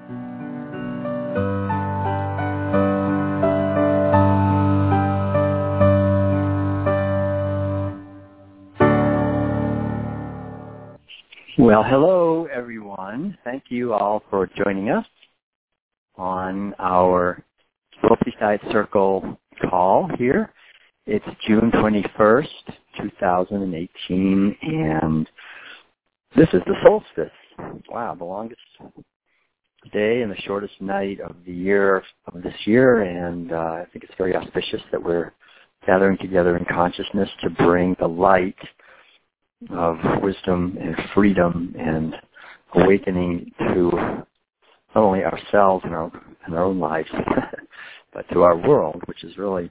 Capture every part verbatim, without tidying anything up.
Well, hello, everyone. Thank you all for joining us on our Solstice Circle call here. It's June twenty-first, two thousand eighteen, and this is the solstice. Wow, the longest day and the shortest night of the year of this year, and uh, I think it's very auspicious that we're gathering together in consciousness to bring the light of wisdom and freedom and awakening to not only ourselves and our, and our own lives, but to our world, which is really,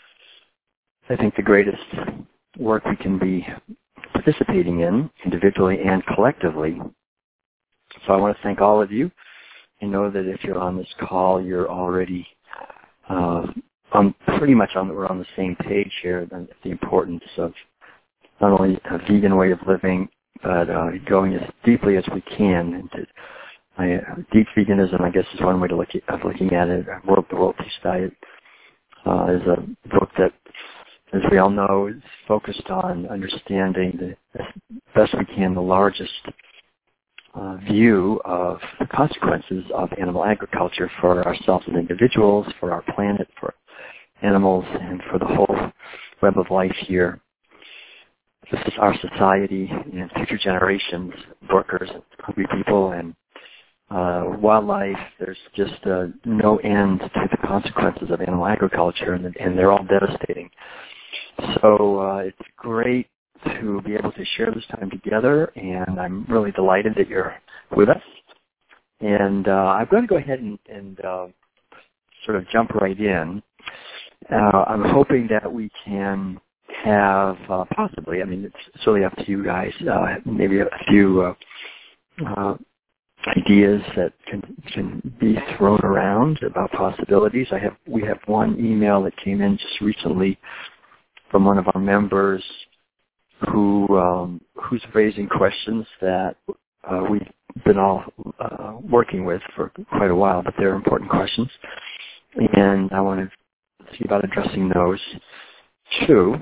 I think, the greatest work we can be participating in individually and collectively. So I want to thank all of you. I know that if you're on this call, you're already uh, on pretty much on we're on the same page here. The importance of not only a vegan way of living, but uh, going as deeply as we can into I, uh, deep veganism. I guess is one way to look at, of looking at it. World, the World Peace Diet uh, is a book that, as we all know, is focused on understanding the, as best we can the largest uh, view of the consequences of animal agriculture for ourselves as individuals, for our planet, for animals, and for the whole web of life here. This is our society and future generations, workers, hungry people, and uh, wildlife. There's just uh, no end to the consequences of animal agriculture, and, and they're all devastating. So uh, it's great to be able to share this time together, and I'm really delighted that you're with us. And uh, I'm going to go ahead and, and uh, sort of jump right in. Uh, I'm hoping that we can have uh, possibly, I mean, it's, it's really up to you guys, uh, maybe a few uh, uh, ideas that can, can be thrown around about possibilities. I have we have one email that came in just recently from one of our members who um, who's raising questions that uh, we've been all uh, working with for quite a while, but they're important questions, and I want to see about addressing those too.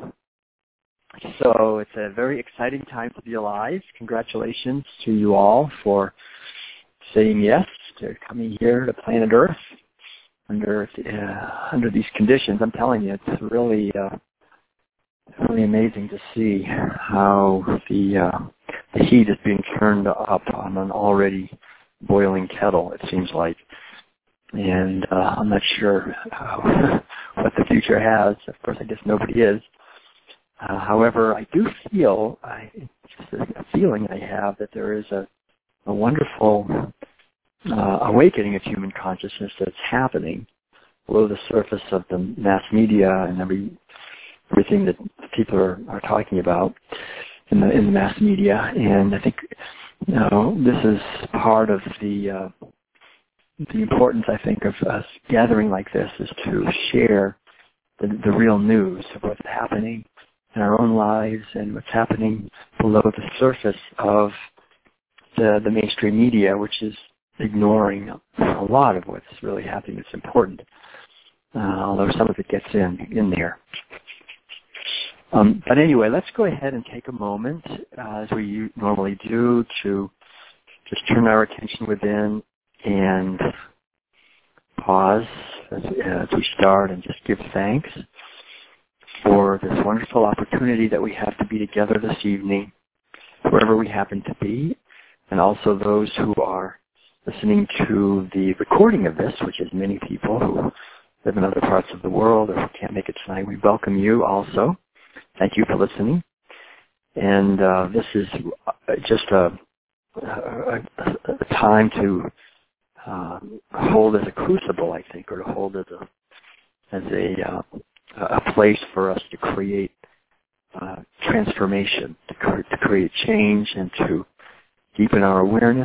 So it's a very exciting time to be alive. Congratulations to you all for saying yes to coming here to planet Earth under uh, under these conditions. I'm telling you, it's really uh, really amazing to see how the uh, the heat is being turned up on an already boiling kettle, it seems like. And uh, I'm not sure how, what the future has. Of course, I guess nobody is. Uh, however, I do feel, I, it's just a, a feeling I have that there is a, a wonderful uh, awakening of human consciousness that's happening below the surface of the mass media and every everything that people are, are talking about in the in the mass media. And I think, you know, this is part of the uh, the importance, I think, of us gathering like this is to share the, the real news of what's happening in our own lives and what's happening below the surface of the, the mainstream media, which is ignoring a lot of what's really happening that's important, uh, although some of it gets in, in there. Um, but anyway, let's go ahead and take a moment, uh, as we normally do, to just turn our attention within and pause as, as we start and just give thanks for this wonderful opportunity that we have to be together this evening, wherever we happen to be, and also those who are listening to the recording of this, which is many people who live in other parts of the world or who can't make it tonight. We welcome you also. Thank you for listening. And uh, this is just a, a, a time to uh, hold as a crucible, I think, or to hold as a as a uh, a place for us to create uh, transformation, to, cre- to create change, and to deepen our awareness.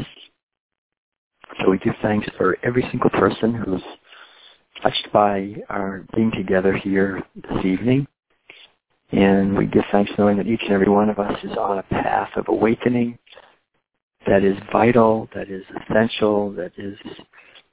So we give thanks for every single person who's touched by our being together here this evening. And we give thanks knowing that each and every one of us is on a path of awakening that is vital, that is essential, that is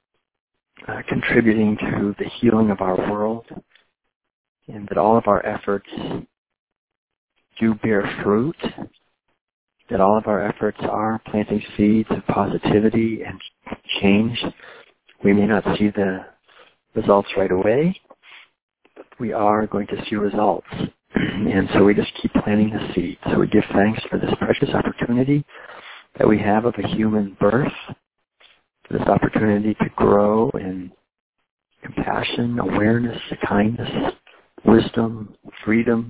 uh, contributing to the healing of our world, and that all of our efforts do bear fruit, that all of our efforts are planting seeds of positivity and change. We may not see the results right away, but we are going to see results. And so we just keep planting the seed. So we give thanks for this precious opportunity that we have of a human birth, for this opportunity to grow in compassion, awareness, kindness, wisdom, freedom,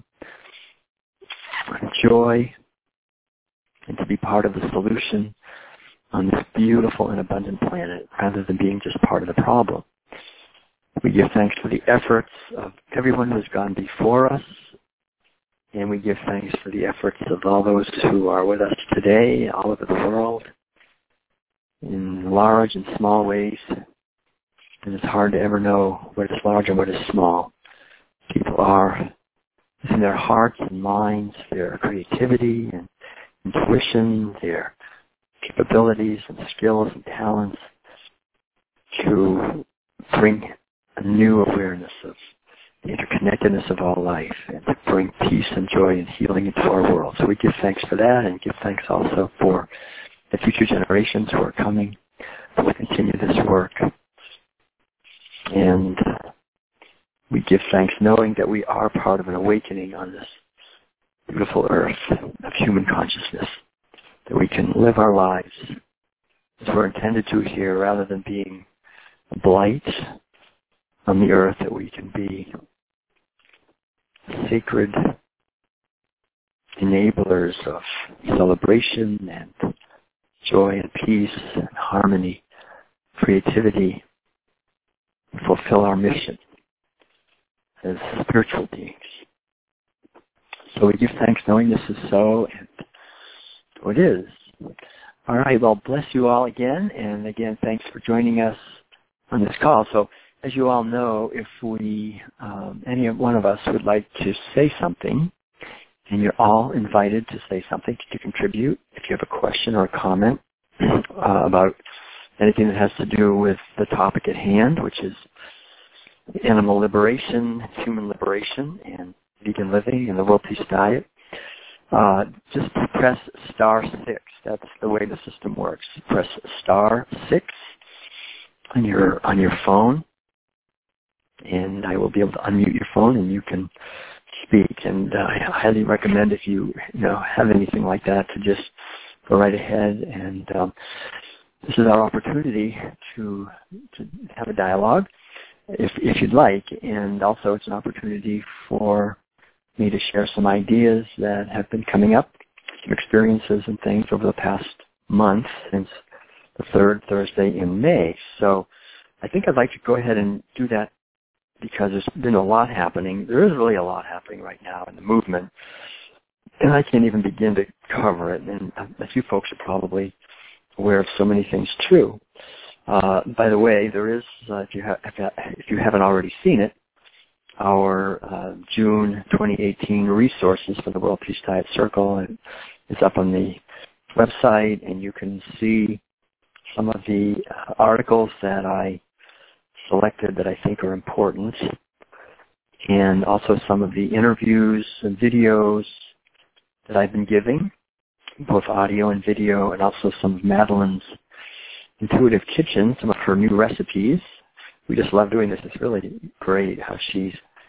joy, and to be part of the solution on this beautiful and abundant planet rather than being just part of the problem. We give thanks for the efforts of everyone who has gone before us, and we give thanks for the efforts of all those who are with us today all over the world in large and small ways. And it's hard to ever know what is large and what is small. People are, in their hearts and minds, their creativity and intuition, their capabilities and skills and talents to bring a new awareness of the interconnectedness of all life and to bring peace and joy and healing into our world. So we give thanks for that, and give thanks also for the future generations who are coming who will continue this work. And we give thanks knowing that we are part of an awakening on this beautiful earth of human consciousness, that we can live our lives as we're intended to here rather than being a blight on the earth, that we can be sacred enablers of celebration and joy and peace and harmony, creativity, and fulfill our mission as spiritual beings. So we give thanks knowing this is so, and so it is. All right, well, bless you all again, and again, thanks for joining us on this call. So as you all know, if we, um, any one of us would like to say something, and you're all invited to say something, to contribute, if you have a question or a comment uh, about anything that has to do with the topic at hand, which is animal liberation, human liberation, and vegan living, and the World Peace Diet, uh, just press star six. That's the way the system works. Press star six on your on your phone, and I will be able to unmute your phone, and you can speak. And uh, I highly recommend, if you you know have anything like that, to just go right ahead. And um, this is our opportunity to to have a dialogue, if if you'd like. And also, it's an opportunity for me to share some ideas that have been coming up, some experiences and things over the past month since the third Thursday in May. So I think I'd like to go ahead and do that, because there's been a lot happening. There is really a lot happening right now in the movement, and I can't even begin to cover it. And a few folks are probably aware of so many things too. Uh, by the way, there is, uh, if you ha- if you haven't already seen it, our uh, June twenty eighteen resources for the World Peace Diet Circle is up on the website, and you can see some of the uh, articles that I selected that I think are important, and also some of the interviews and videos that I've been giving, both audio and video, and also some of Madeline's Intuitive Kitchen, some of her new recipes. We just love doing this. It's really great how she's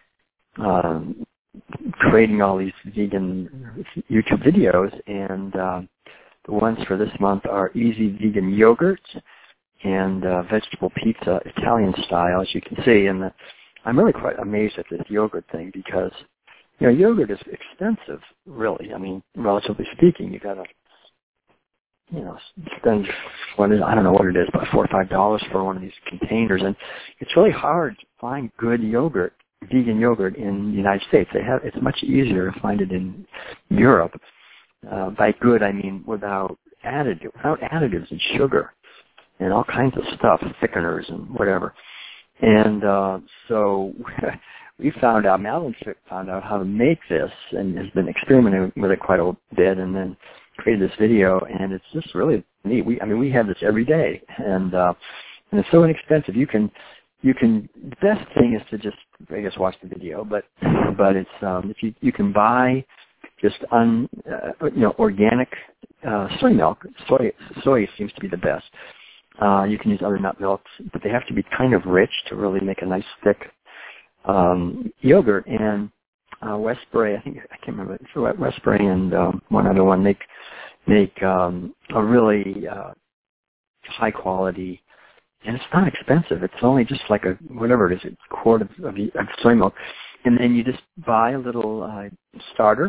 um, creating all these vegan YouTube videos, and uh, the ones for this month are easy vegan yogurt and uh, vegetable pizza, Italian style, as you can see. And the, I'm really quite amazed at this yogurt thing, because, you know, yogurt is expensive, really. I mean, relatively speaking, you got to, you know, spend, what is, I don't know what it is, about four or five dollars for one of these containers. And it's really hard to find good yogurt, vegan yogurt, in the United States. They have, it's much easier to find it in Europe. Uh, by good, I mean without additive, without additives and sugar and all kinds of stuff, thickeners and whatever. And uh, so we found out, Madeline found out how to make this, and has been experimenting with it quite a bit, and then created this video, and it's just really neat. We, I mean, we have this every day, and uh, and it's so inexpensive. You can, you can. The best thing is to just, I guess, watch the video. But, but it's um, if you you can buy just un, uh, you know, organic uh, soy milk. Soy soy seems to be the best. Uh, you can use other nut milks, but they have to be kind of rich to really make a nice thick um, yogurt. And uh, Westbury, I think I can't remember. It's Westbury and um, one other one make make um, a really uh, high quality, and it's not expensive. It's only just like a whatever it is, a quart of, of, of soy milk, and then you just buy a little uh, starter,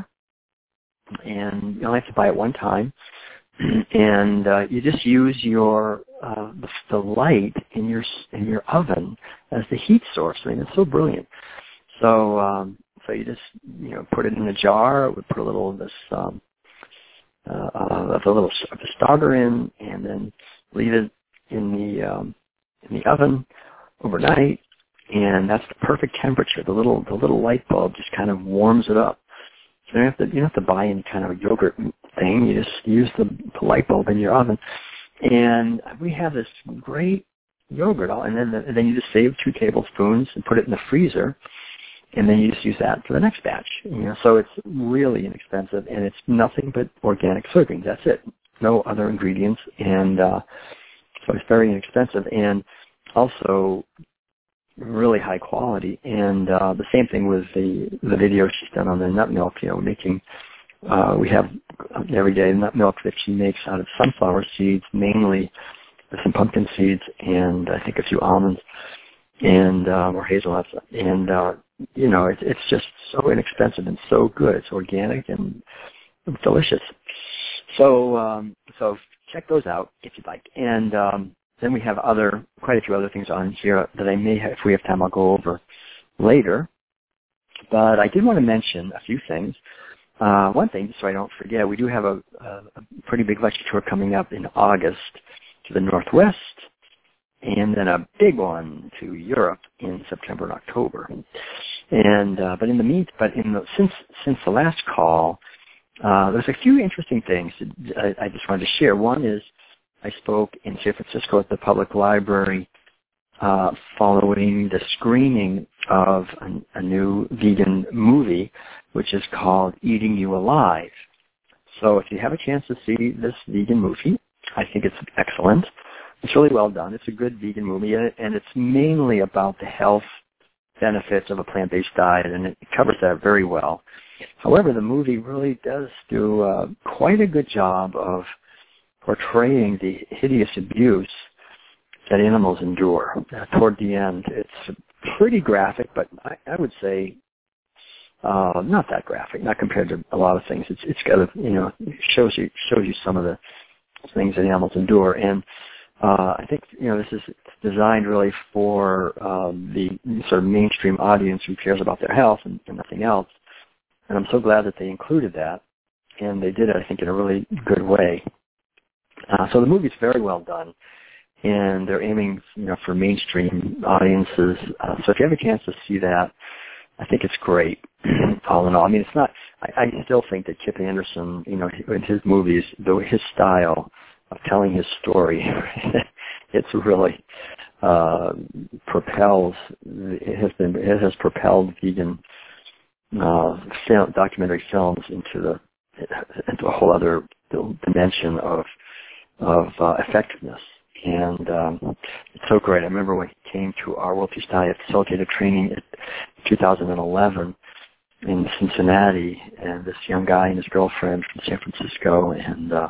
and you only have to buy it one time, and uh, you just use your uh, the, the light in your in your oven as the heat source. I mean, it's so brilliant. So um, so you just you know put it in a jar. We put a little of this um, uh, of a little of the starter in, and then leave it in the um, in the oven overnight, and that's the perfect temperature. The little the little light bulb just kind of warms it up. So you don't have to you don't have to buy any kind of yogurt thing. You just use the, the light bulb in your oven, and we have this great yogurt. And then the, and then you just save two tablespoons and put it in the freezer, and then you just use that for the next batch. You know, so it's really inexpensive, and it's nothing but organic soybeans. That's it. No other ingredients, and uh, so it's very inexpensive, and also really high quality. And uh, the same thing with the the video she's done on the nut milk. You know, making uh, we have every day nut milk that she makes out of sunflower seeds, mainly with some pumpkin seeds, and I think a few almonds, and um, or hazelnuts, and uh, you know, it, it's just so inexpensive and so good. It's organic and delicious. So, um, so check those out if you'd like. And um, then we have other, quite a few other things on here that I may have, if we have time, I'll go over later. But I did want to mention a few things. Uh, one thing, so I don't forget, we do have a, a, a pretty big lecture tour coming up in August to the Northwest, and then a big one to Europe in September and October. And uh, but in the meet, but in the, since since the last call. Uh, there's a few interesting things I, I just wanted to share. One is I spoke in San Francisco at the Public Library uh, following the screening of a, a new vegan movie, which is called Eating You Alive. So if you have a chance to see this vegan movie, I think it's excellent. It's really well done. It's a good vegan movie, and it's mainly about the health benefits of a plant-based diet, and it covers that very well. However, the movie really does do uh, quite a good job of portraying the hideous abuse that animals endure. Uh, toward the end, it's pretty graphic, but I, I would say uh, not that graphic, not compared to a lot of things. It's it's got a, you know, it shows you shows you some of the things that animals endure, and uh, I think you know this is designed really for um, the sort of mainstream audience who cares about their health and, and nothing else. And I'm so glad that they included that, and they did it, I think, in a really good way. Uh, so the movie's very well done, and they're aiming, you know, for mainstream audiences. Uh, so if you have a chance to see that, I think it's great. All in all, I mean, it's not. I, I still think that Kip Anderson, you know, in his movies, though his style of telling his story, it's really uh, propels. It has been. It has propelled vegan Uh, film, documentary films into the into a whole other dimension of of uh, effectiveness, and um, it's so great. I remember when he came to our World Peace Diet facilitator training in two thousand eleven in Cincinnati, and this young guy and his girlfriend from San Francisco, and uh,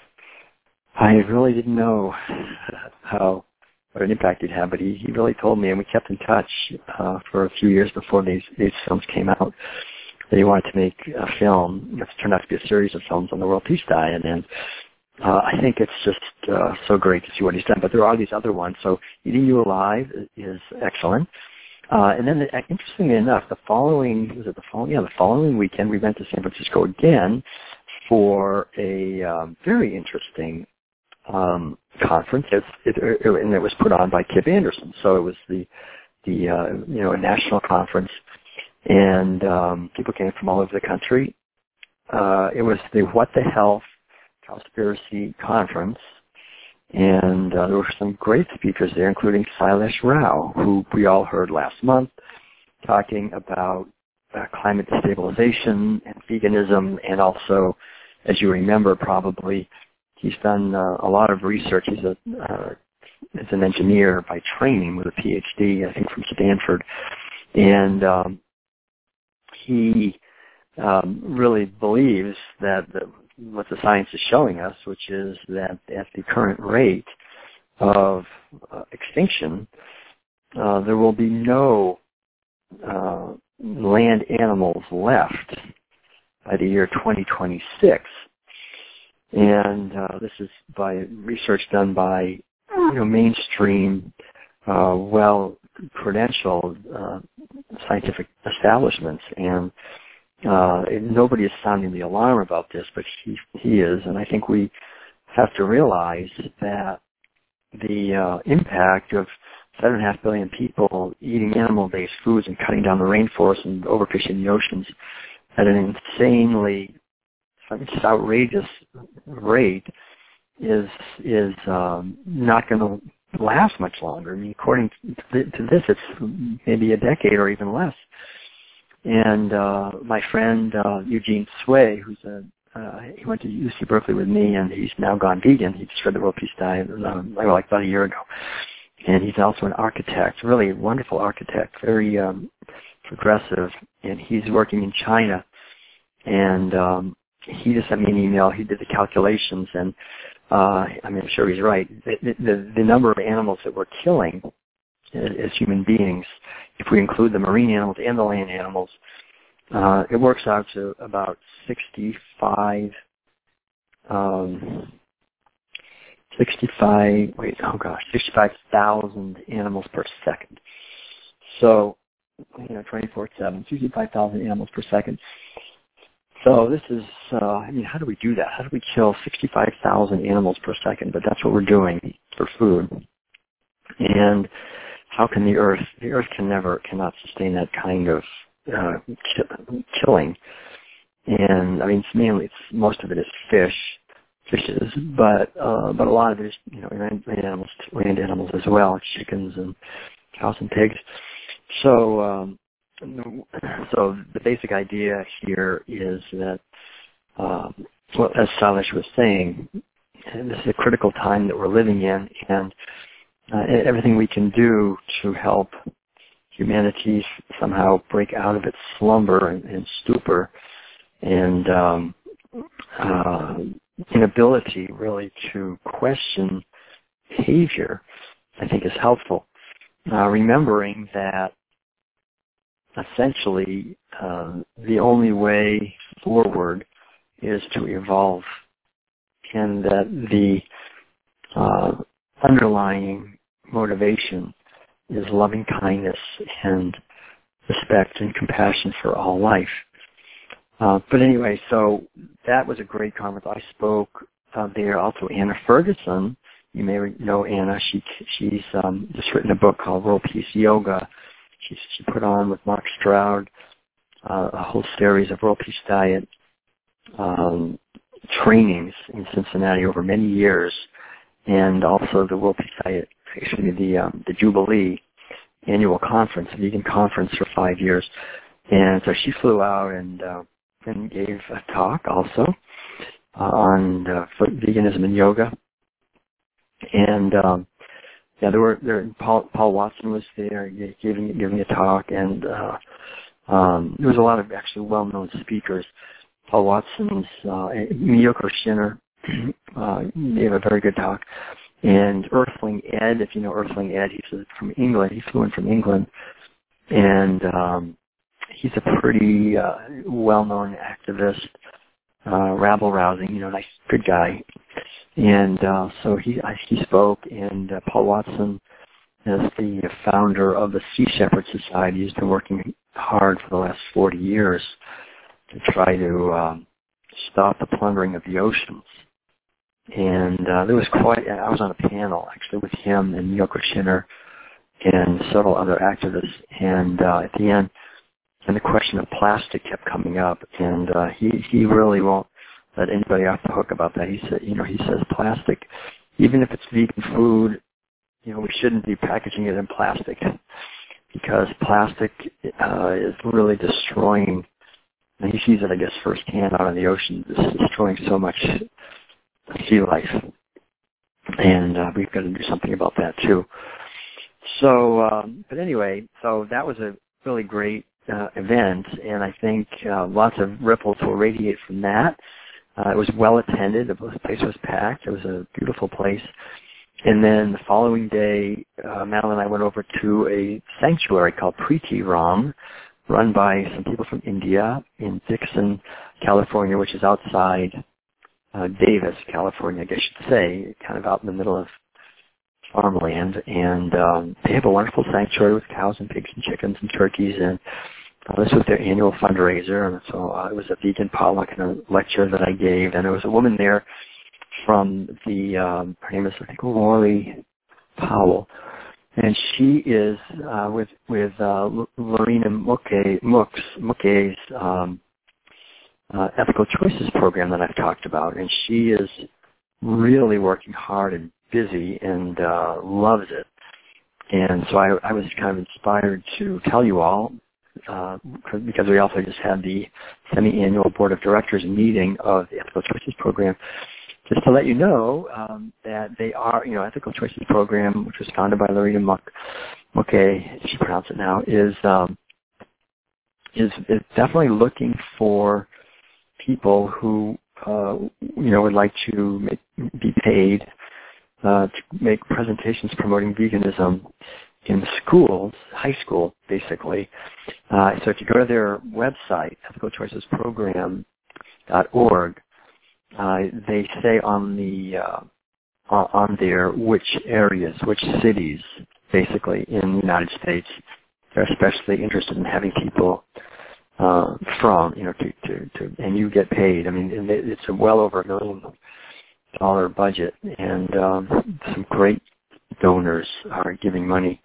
I really didn't know how. What an impact he'd have, but he, he really told me, and we kept in touch uh, for a few years before these, these films came out, that he wanted to make a film. It's turned out to be a series of films on the World Peace Diet, and uh, I think it's just uh, so great to see what he's done. But there are these other ones. So Eating You Alive is excellent. Uh, and then, the, interestingly enough, the following was it the following? Yeah, the following weekend we went to San Francisco again for a um, very interesting Um, conference, it, it, it, and it was put on by Kip Anderson. So it was the the uh, you know a national conference, and um, people came from all over the country. Uh, it was the What the Health Conspiracy Conference, And uh, there were some great speakers there, including Sailesh Rao, who we all heard last month, talking about uh, climate stabilization and veganism, and also, as you remember probably, he's done uh, a lot of research. He's a uh, is an engineer by training with a P H D, I think, from Stanford, and um, he um, really believes that the, what the science is showing us, which is that at the current rate of uh, extinction, uh, there will be no uh, land animals left by the year twenty twenty-six. And uh, this is by research done by you know, mainstream, uh, well-credentialed uh, scientific establishments. And uh, nobody is sounding the alarm about this, but he, he is. And I think we have to realize that the uh, impact of seven and a half billion people eating animal-based foods and cutting down the rainforest and overfishing the oceans at an insanely, just outrageous rate is is um, not going to last much longer. I mean, according to this, it's maybe a decade or even less. And uh, my friend uh, Eugene Sway, who's a uh, he went to U C Berkeley with me, and he's now gone vegan. He just read the World Peace Diet um, like about a year ago. And he's also an architect, really a wonderful architect, very um, progressive, and he's working in China. And um, he just sent me an email. He did the calculations, and uh, I mean, I'm sure he's right. The, the, the number of animals that we're killing as human beings, if we include the marine animals and the land animals, uh, it works out to about sixty-five, um, sixty-five, wait, oh gosh, sixty-five thousand animals per second. So, you know, twenty-four seven, sixty-five thousand animals per second. So this is, uh, I mean, how do we do that? How do we kill sixty-five thousand animals per second? But that's what we're doing for food. And how can the Earth, the Earth can never, cannot sustain that kind of uh, ki- killing. And, I mean, it's mainly, it's, most of it is fish, fishes, but uh, but a lot of it is, you know, land animals, land animals as well, chickens and cows and pigs. So, um, so the basic idea here is that, um, well, as Sailesh was saying, this is a critical time that we're living in, and uh, everything we can do to help humanity somehow break out of its slumber and, and stupor and um, uh, inability really to question behavior, I think is helpful. Uh, remembering that essentially uh, the only way forward is to evolve, and that the uh, underlying motivation is loving kindness and respect and compassion for all life. Uh, but anyway, so that was a great conference. I spoke uh, there. Also, Anna Ferguson, you may know Anna. She she's um, just written a book called World Peace Yoga. She she put on with Mark Stroud uh, a whole series of World Peace Diet um, trainings in Cincinnati over many years, and also the World Peace Diet, excuse me, the um, the Jubilee annual conference, a vegan conference for five years. And so she flew out and uh, and gave a talk also uh, on uh, veganism and yoga. And um, yeah, there were there. Paul, Paul Watson was there giving giving a talk, and uh, um, there was a lot of actually well-known speakers. Paul Watson's uh, Miyoko Shinner uh, gave a very good talk, and Earthling Ed, if you know Earthling Ed, he's from England. He flew in from England, and um, he's a pretty uh, well-known activist, uh, rabble-rousing, you know, nice, good guy. And uh, so he he spoke, and uh, Paul Watson, as the founder of the Sea Shepherd Society, has been working hard for the last forty years to try to um, stop the plundering of the oceans. And uh, there was quite, I was on a panel actually with him and Miyoko Shinner and several other activists, and uh, at the end, and the question of plastic kept coming up, and uh, he he really won't let anybody off the hook about that. He said, you know, he says plastic even if it's vegan food, you know, we shouldn't be packaging it in plastic, because plastic uh, is really destroying, and he sees it, I guess, firsthand out in the ocean. This is destroying so much sea life, and uh, we've got to do something about that too. So, um, but anyway, so that was a really great uh, event, and I think uh, lots of ripples will radiate from that. Uh, it was well attended. The place was packed. It was a beautiful place. And then the following day, uh, Madeline and I went over to a sanctuary called Preeti Ram, run by some people from India in Dixon, California, which is outside uh, Davis, California, I guess you'd say, kind of out in the middle of farmland. And um, they have a wonderful sanctuary with cows and pigs and chickens and turkeys, and Uh, this was their annual fundraiser, and so uh, it was a vegan potluck and a lecture that I gave, and there was a woman there from the, um, her name is, I think, Lori Powell, and she is uh, with with uh, Lorena Muke, Muk's, Muke's um, uh, Ethical Choices program that I've talked about, and she is really working hard and busy and uh, loves it. And so I, I was kind of inspired to tell you all, Uh, because we also just had the semi-annual board of directors meeting of the Ethical Choices program, just to let you know um, that they are, you know, Ethical Choices program, which was founded by Lorena Muck, Muke, if you pronounce it now, is, um, is is definitely looking for people who, uh, you know, would like to make, be paid uh, to make presentations promoting veganism in schools, high school, basically. Uh, so if you go to their website, ethical choices program dot org, uh, they say on the uh, on there which areas, which cities, basically in the United States, they're especially interested in having people uh, from, you know, to, to, to, and you get paid. I mean, it's a well over a million dollar budget, and um, some great donors are giving money,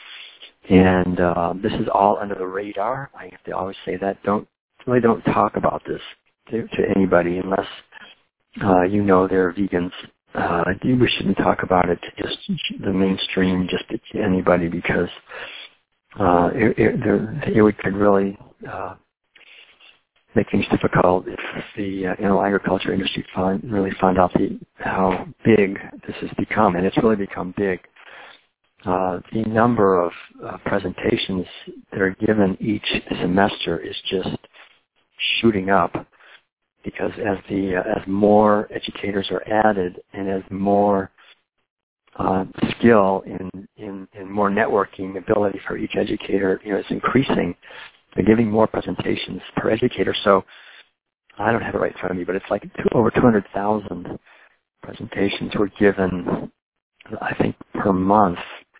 and uh, this is all under the radar. I have to always say that. Don't really don't talk about this to, to anybody unless uh, you know they're vegans. Uh, we shouldn't talk about it to just the mainstream, just to anybody, because uh, it, it, it could really uh, make things difficult if the uh, animal agriculture industry find, really find out the, how big this has become, and it's really become big. Uh, the number of uh, presentations that are given each semester is just shooting up, because as the uh, as more educators are added, and as more uh, skill in, in in more networking ability for each educator, you know, is increasing. They're giving more presentations per educator. So I don't have it right in front of me, but it's like two, over two hundred thousand presentations were given, I think, per month.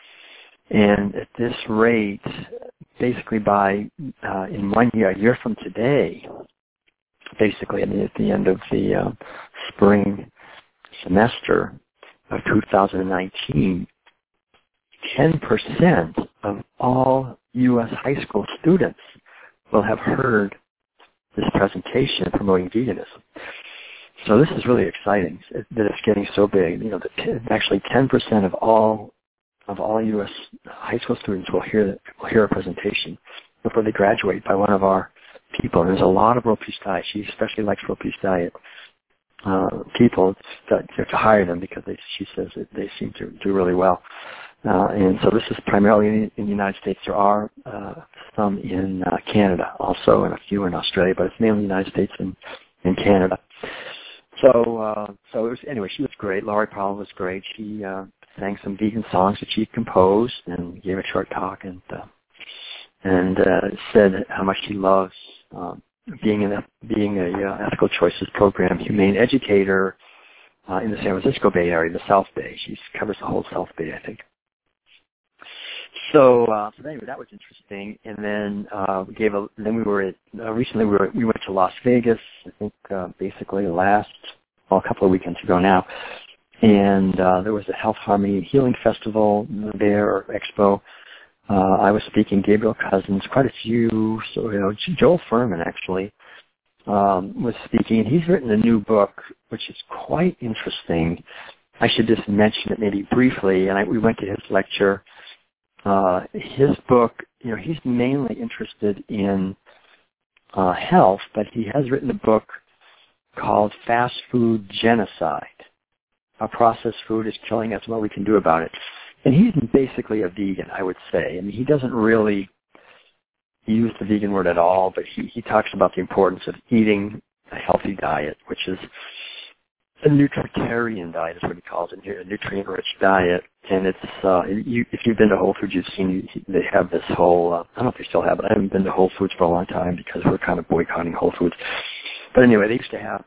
And at this rate, basically by, uh, in one year, a year from today, basically, I mean, at the end of the uh, spring semester of two thousand nineteen, ten percent of all U S high school students will have heard this presentation promoting veganism. So this is really exciting that it's getting so big. You know, that actually ten percent of all of all U S high school students will hear will hear a presentation before they graduate by one of our people. And there's a lot of World Peace Diet. She especially likes World Peace Diet uh, people to, to hire them, because they, she says that they seem to do really well. Uh, and so this is primarily in, in the United States. There are uh, some in uh, Canada also, and a few in Australia, but it's mainly the United States and, and Canada. So, uh, so it was, anyway, she was great. Laurie Powell was great. She uh, sang some vegan songs that she composed and gave a short talk, and uh, and uh, said how much she loves um, being in a, being a uh, Ethical Choices program humane educator uh, in the San Francisco Bay Area, the South Bay. She covers the whole South Bay, I think. So, uh, so anyway, that was interesting. And then uh, we gave a. Then we were at, uh, recently we were we went to Las Vegas. I think uh, basically last well, a couple of weekends ago now, and uh, there was a Health Harmony Healing Festival there, or expo. Uh, I was speaking. Gabriel Cousins, quite a few. So you know, Joel Furman actually um, was speaking, and he's written a new book which is quite interesting. I should just mention it maybe briefly. And I, we went to his lecture. Uh, his book, you know, he's mainly interested in uh, health, but he has written a book called Fast Food Genocide. How processed food is killing us, what we can do about it. And he's basically a vegan, I would say. I mean, he doesn't really use the vegan word at all, but he, he talks about the importance of eating a healthy diet, which is a nutritarian diet is what he calls it here, a nutrient-rich diet. And it's, uh, you, if you've been to Whole Foods, you've seen they have this whole, uh, I don't know if they still have it. I haven't been to Whole Foods for a long time because we're kind of boycotting Whole Foods. But anyway, they used to have,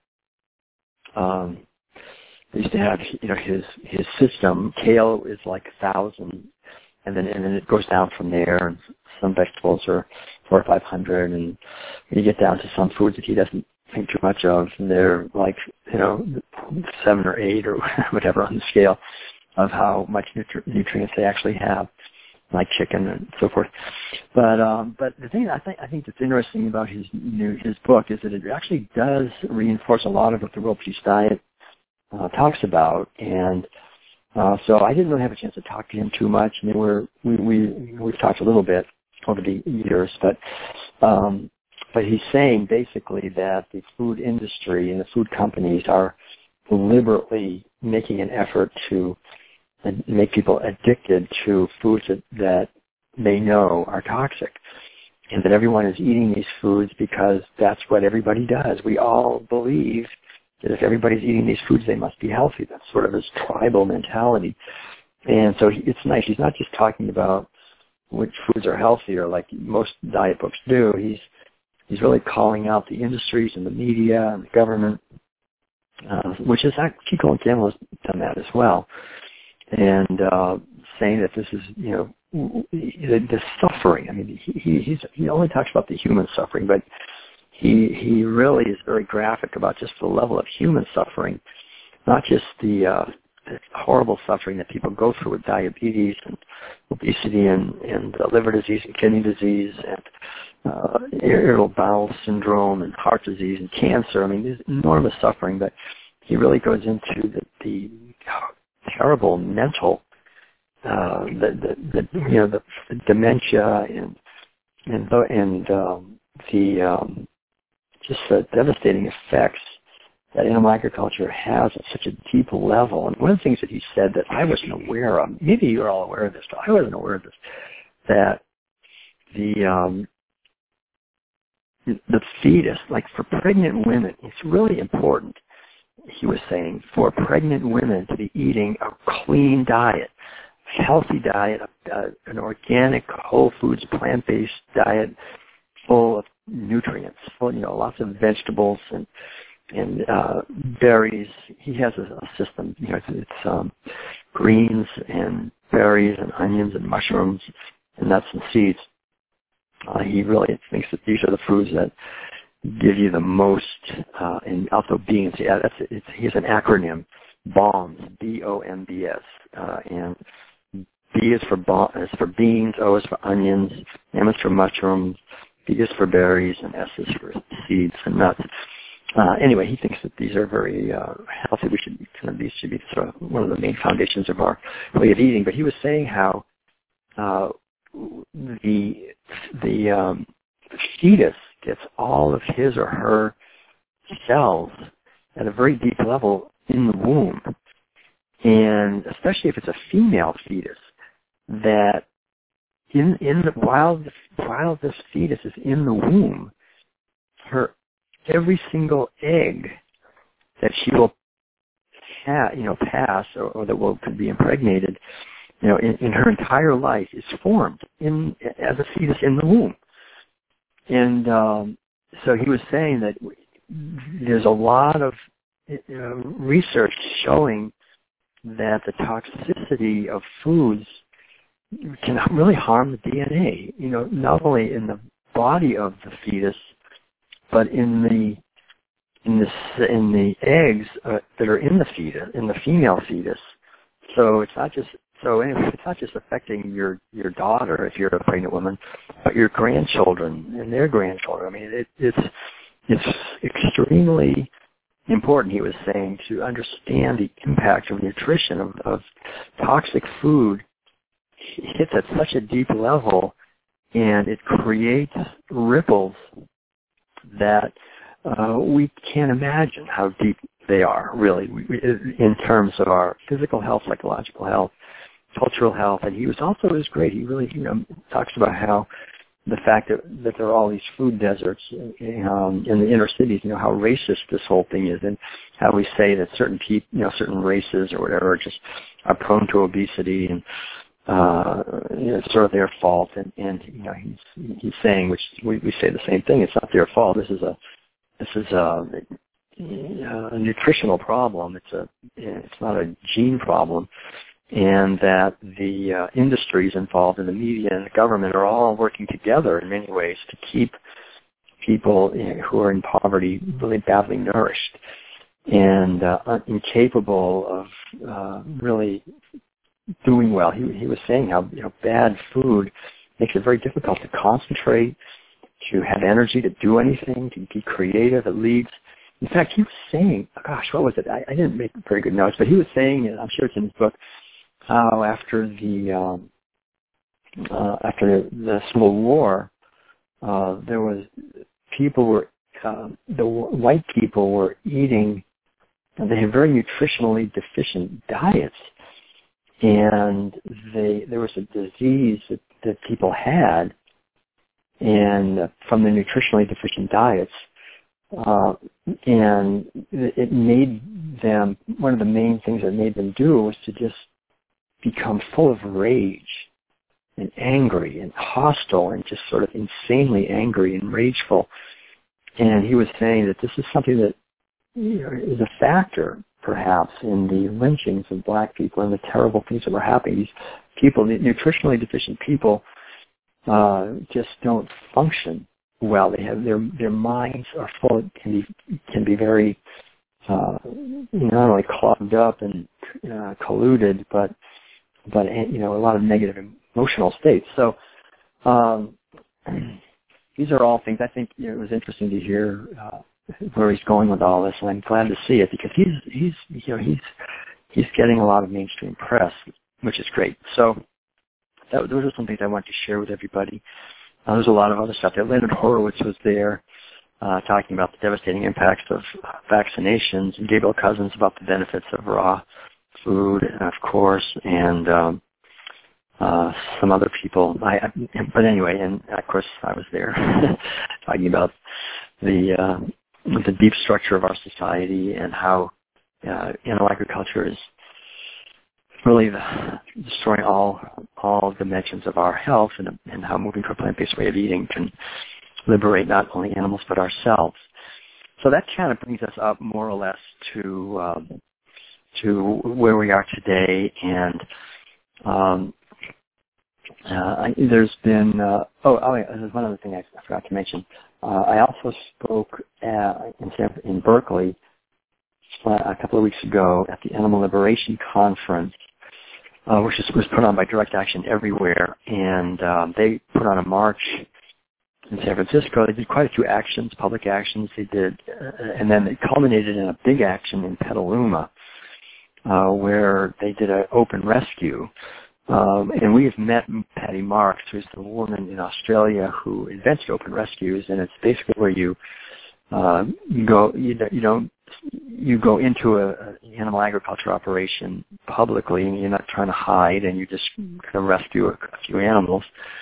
um, they used to have, you know, his, his system. Kale is like a thousand, and then, and then it goes down from there, and some vegetables are four or five hundred, and you get down to some foods that he doesn't think too much of, and they're like, you know, seven or eight or whatever on the scale of how much nutri- nutrients they actually have, like chicken and so forth. But um, but the thing I think I think that's interesting about his new his book is that it actually does reinforce a lot of what the World Peace Diet uh, talks about, and uh, so I didn't really have a chance to talk to him too much. I mean, we're we we we've talked a little bit over the years, but. Um, But he's saying basically that the food industry and the food companies are deliberately making an effort to make people addicted to foods that, that they know are toxic, and that everyone is eating these foods because that's what everybody does. We all believe that if everybody's eating these foods, they must be healthy. That's sort of his tribal mentality. And so he, it's nice. He's not just talking about which foods are healthier like most diet books do. He's He's really calling out the industries and the media and the government, uh, which is actually Chico and Campbell has done that as well, and uh, saying that this is, you know, the, the suffering. I mean, he he's, he only talks about the human suffering, but he he really is very graphic about just the level of human suffering, not just the, uh, the horrible suffering that people go through with diabetes and obesity and, and uh, liver disease and kidney disease and Uh, irritable bowel syndrome and heart disease and cancer. I mean, there's enormous suffering, but he really goes into the, the terrible mental, uh, the, the, the you know, the, the dementia and and the, and um, the um, just the devastating effects that animal agriculture has at such a deep level. And one of the things that he said that I wasn't aware of, maybe you're all aware of this, but I wasn't aware of this, that the um, the fetus, like for pregnant women, it's really important, he was saying, for pregnant women to be eating a clean diet, a healthy diet, uh, an organic, whole foods, plant-based diet full of nutrients, full, you know, lots of vegetables and and uh, berries. He has a, a system, you know, it's, it's um, greens and berries and onions and mushrooms and nuts and seeds. Uh, he really thinks that these are the foods that give you the most, uh, and also beans. Yeah, that's it's, he has an acronym, BOMS, B O M B S, uh, and B is for bo- is for beans, O is for onions, M is for mushrooms, B is for berries, and S is for seeds and nuts. Uh, anyway, he thinks that these are very uh, healthy. We should kind of these should be sort of one of the main foundations of our way of eating. But he was saying how uh, the the um, fetus gets all of his or her cells at a very deep level in the womb, and especially if it's a female fetus, that in in the while the, while this fetus is in the womb, her every single egg that she will ha- you know pass or, or that will could be impregnated, you know, in, in her entire life is formed in as a fetus in the womb. And um, so he was saying that there's a lot of uh, research showing that the toxicity of foods can really harm the D N A, you know, not only in the body of the fetus, but in the in the in the eggs uh, that are in the fetus, in the female fetus. So it's not just so anyway, it's not just affecting your your daughter if you're a pregnant woman, but your grandchildren and their grandchildren. I mean, it, it's it's extremely important, he was saying, to understand the impact of nutrition, of, of toxic food. It hits at such a deep level, and it creates ripples that uh, we can't imagine how deep they are, really, we, we, in terms of our physical health, psychological health, cultural health. And he was also, it was great, he really, you know, talks about how the fact that, that there are all these food deserts um, in the inner cities, you know, how racist this whole thing is, and how we say that certain people, you know, certain races or whatever are just are prone to obesity, and uh, you know, it's sort of their fault. And, and you know, he's he's saying, which we, we say the same thing. It's not their fault. This is a this is a, a nutritional problem. It's a it's not a gene problem. And that the uh, industries involved in the media and the government are all working together in many ways to keep people, you know, who are in poverty really badly nourished and uh, incapable of uh, really doing well. He, he was saying how, you know, bad food makes it very difficult to concentrate, to have energy to do anything, to be creative. It leads. In fact, he was saying, oh gosh, what was it? I, I didn't make very good notes, but he was saying, and I'm sure it's in his book, how after the um, uh, after the, the Civil War, uh, there was people were uh, the white people were eating. They had very nutritionally deficient diets, and they there was a disease that, that people had, and from the nutritionally deficient diets. Uh, and it made them, one of the main things that made them do was to just become full of rage and angry and hostile and just sort of insanely angry and rageful. And he was saying that this is something that, you know, is a factor, perhaps, in the lynchings of black people and the terrible things that were happening. These people, the nutritionally deficient people, uh, just don't function well. They have their their minds are full, can be can be very uh, not only clogged up and uh, colluded, but but you know, a lot of negative emotional states. So um, these are all things I think, you know, it was interesting to hear uh, where he's going with all this, and I'm glad to see it because he's he's you know he's he's getting a lot of mainstream press, which is great. So that, those are some things I want to share with everybody. Uh, there's a lot of other stuff there. Leonard Horowitz was there uh, talking about the devastating impacts of vaccinations, and Gabriel Cousens about the benefits of raw food, of course, and um, uh, some other people. I, I, but anyway, and of course I was there talking about the uh, the deep structure of our society and how uh, animal agriculture is really the, destroying all all dimensions of our health, and, and how moving to a plant-based way of eating can liberate not only animals but ourselves. So that kind of brings us up more or less to um, to where we are today. And um, uh, there's been uh, oh, oh yeah, there's one other thing I, I forgot to mention. Uh, I also spoke at, in, in Berkeley a couple of weeks ago at the Animal Liberation Conference, Uh, which is, was put on by Direct Action Everywhere, and um, they put on a march in San Francisco. They did quite a few actions, public actions. They did, uh, and then it culminated in a big action in Petaluma, uh, where they did an open rescue. Um, and we have met Patty Marks, who's the woman in Australia who invented open rescues, and it's basically where you uh, you go, you, you don't. You go into a, an animal agriculture operation publicly, and you're not trying to hide, and you just kind of rescue a, a few animals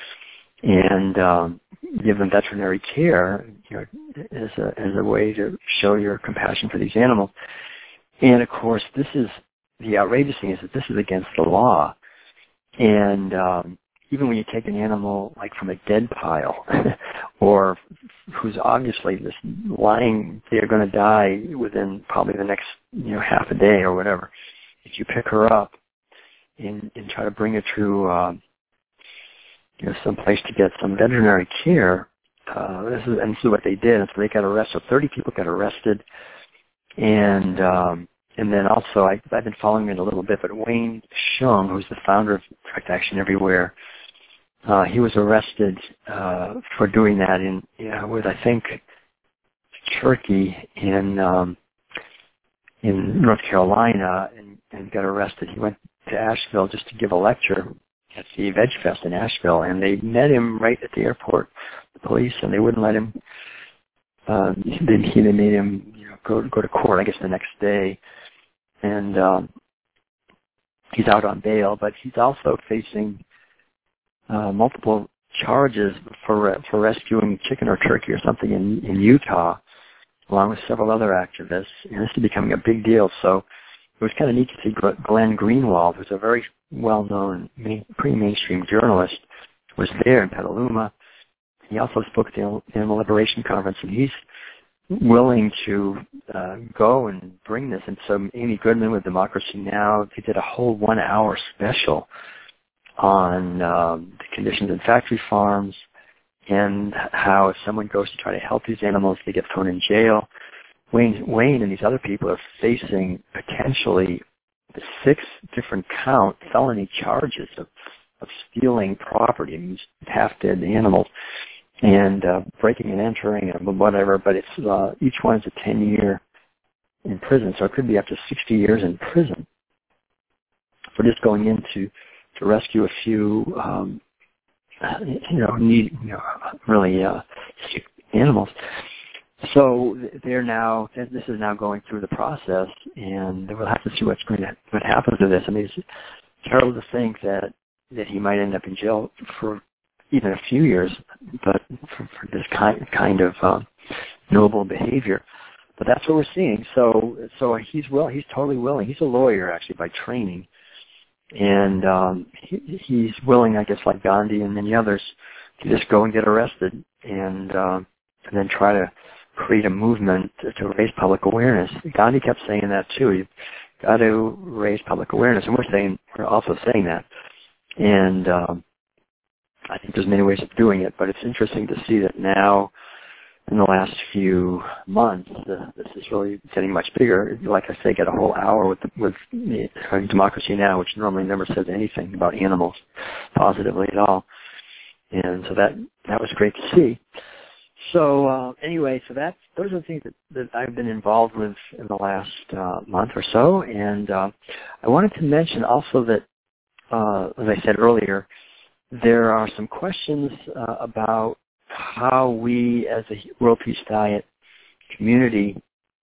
and um, give them veterinary care, you know, as a as a way to show your compassion for these animals. And of course, this is the outrageous thing is that this is against the law. And um, even when you take an animal like from a dead pile, or who's obviously just lying, they're going to die within probably the next, you know, half a day or whatever. If you pick her up and, and try to bring her to, uh, you know, some place to get some veterinary care, uh, this is and this is what they did. And so they got arrested. So thirty people got arrested, and um, and then also I, I've been following it a little bit. But Wayne Shung, who's the founder of Direct Action Everywhere, Uh, he was arrested uh, for doing that in, you know, with I think Turkey in um, in North Carolina and, and got arrested. He went to Asheville just to give a lecture at the Veg Fest in Asheville, and they met him right at the airport, the police, and they wouldn't let him. Uh, they, they made him, you know, go go to court, I guess, the next day, and um, he's out on bail, but he's also facing uh, multiple charges for for rescuing chicken or turkey or something in, in Utah, along with several other activists, and this is becoming a big deal. So it was kind of neat to see Glenn Greenwald, who's a very well-known, main, pretty mainstream journalist, was there in Petaluma. He also spoke at the Animal Liberation Conference, and he's willing to uh, go and bring this. And so Amy Goodman with Democracy Now!, they did a whole one-hour special on um, the conditions in factory farms and how if someone goes to try to help these animals, they get thrown in jail. Wayne, Wayne and these other people are facing potentially six different count felony charges of, of stealing property, these half-dead animals, and uh, breaking and entering and whatever, but it's uh, each one is a ten-year in prison, so it could be up to sixty years in prison for just going in to, to rescue a few, um, you know, need, you know, really uh, sick animals. So they're now, this is now going through the process, and we'll have to see what's going to, what happens to this. I mean, it's terrible to think that, that he might end up in jail for even a few years, but for, for this kind kind of um, noble behavior. But that's what we're seeing. So, so he's well, he's totally willing. He's a lawyer actually by training, and um, he, he's willing, I guess, like Gandhi and many others, to just go and get arrested and um, and then try to create a movement to, to raise public awareness. Gandhi kept saying that too. You've got to raise public awareness, and we're saying we're also saying that. And um, I think there's many ways of doing it, but it's interesting to see that now, in the last few months, uh, this is really getting much bigger. Like I say, get a whole hour with with Democracy Now!, which normally never says anything about animals positively at all, and so that that was great to see. So uh, anyway, so that's those are the things that, that I've been involved with in the last uh, month or so, and uh, I wanted to mention also that, uh, as I said earlier, there are some questions uh, about how we as a World Peace Diet community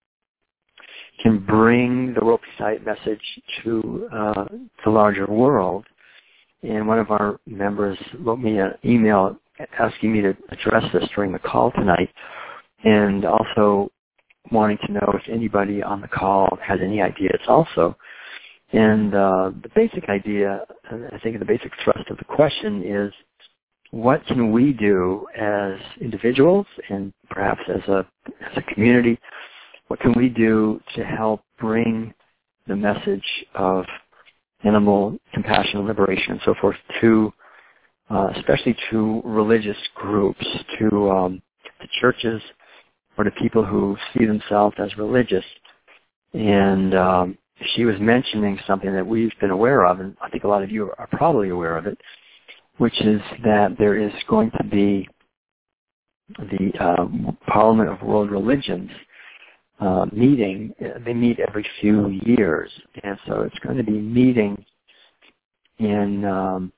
can bring the World Peace Diet message to uh, the larger world. And one of our members wrote me an email asking me to address this during the call tonight, and also wanting to know if anybody on the call has any ideas also. And uh, the basic idea, I think the basic thrust of the question is, what can we do as individuals and perhaps as a as a community, what can we do to help bring the message of animal compassion and liberation and so forth to, uh, especially to religious groups, to, um, to churches, or to people who see themselves as religious. And um, she was mentioning something that we've been aware of, and I think a lot of you are probably aware of it, which is that there is going to be the uh, Parliament of World Religions uh, meeting. They meet every few years, and so it's going to be meeting in um,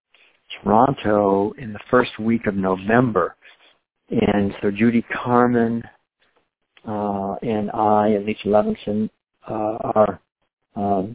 Toronto in the first week of November. And so Judy Carman uh, and I and Lisa Levinson uh, are um,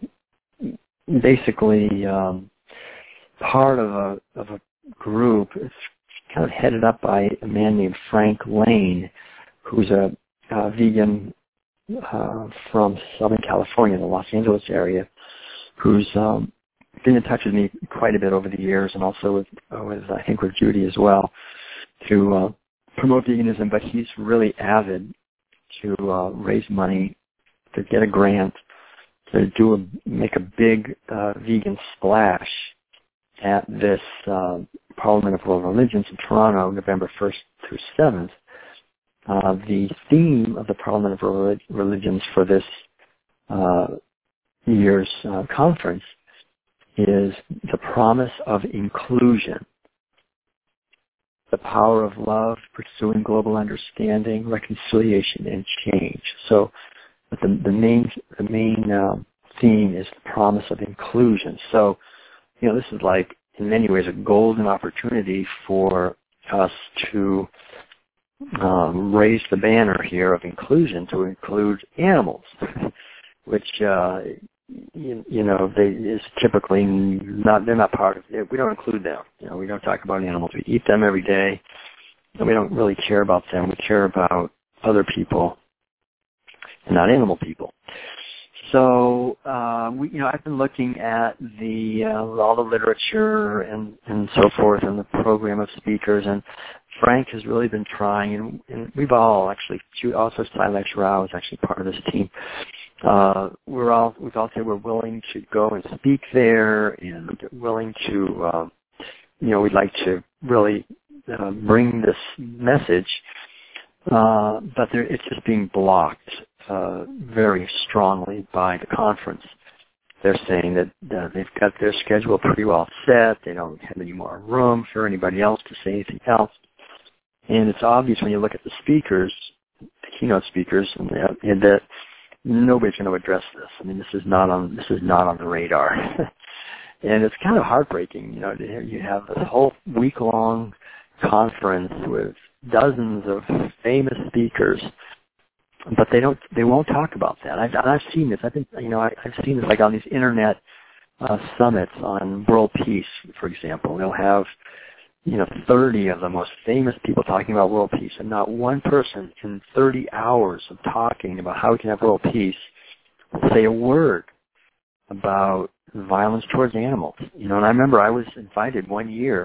basically um, part of a of a group. It's kind of headed up by a man named Frank Lane, who's a, a vegan uh, from Southern California, the Los Angeles area, who's um, been in touch with me quite a bit over the years, and also with, uh, with I think with Judy as well, to uh, promote veganism. But he's really avid to uh, raise money, to get a grant, to do a, make a big uh, vegan splash at this uh, Parliament of World Religions in Toronto, November first through seventh. Uh, the theme of the Parliament of World Religions for this uh, year's uh, conference is the promise of inclusion, the power of love, pursuing global understanding, reconciliation, and change. So but the, the main the main uh, theme is the promise of inclusion. So, you know, this is like in many ways a golden opportunity for us to um, raise the banner here of inclusion to include animals, which uh, you, you know they is typically not they're not part of it. We don't include them. You know, we don't talk about animals. We eat them every day, and we don't really care about them. We care about other people and not animal people. So, uh, we, you know, I've been looking at the uh, all the literature and, and so forth, and the program of speakers, and Frank has really been trying, and, and we've all actually, also Silex Rao is actually part of this team. Uh, we're all, we've all said we're willing to go and speak there, and willing to, uh, you know, we'd like to really uh, bring this message, uh, but there, it's just being blocked uh, very strongly by the conference. They're saying that uh, they've got their schedule pretty well set. They don't have any more room for anybody else to say anything else. And it's obvious when you look at the speakers, the keynote speakers, and, uh, and that nobody's going to address this. I mean, this is not on this is not on the radar, and it's kind of heartbreaking. You know, you have this whole week-long conference with dozens of famous speakers, but they don't they won't talk about that. I've I've seen this. I've been you know I, I've seen this like on these internet uh, summits on world peace, for example. They'll have you know, thirty of the most famous people talking about world peace, and not one person in thirty hours of talking about how we can have world peace will say a word about violence towards animals. You know, and I remember I was invited one year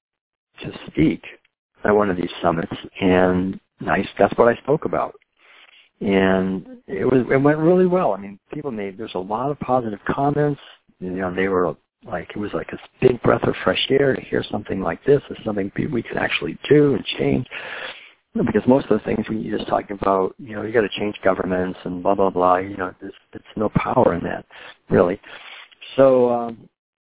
to speak at one of these summits, and I, that's what I spoke about. And it was it went really well. I mean, people made, there's a lot of positive comments. You know, they were like, it was like a big breath of fresh air to hear something like this is something we can actually do and change. Because most of the things when you're just talking about, you know, you got to change governments and blah, blah, blah, you know, there's, there's no power in that, really. So, um,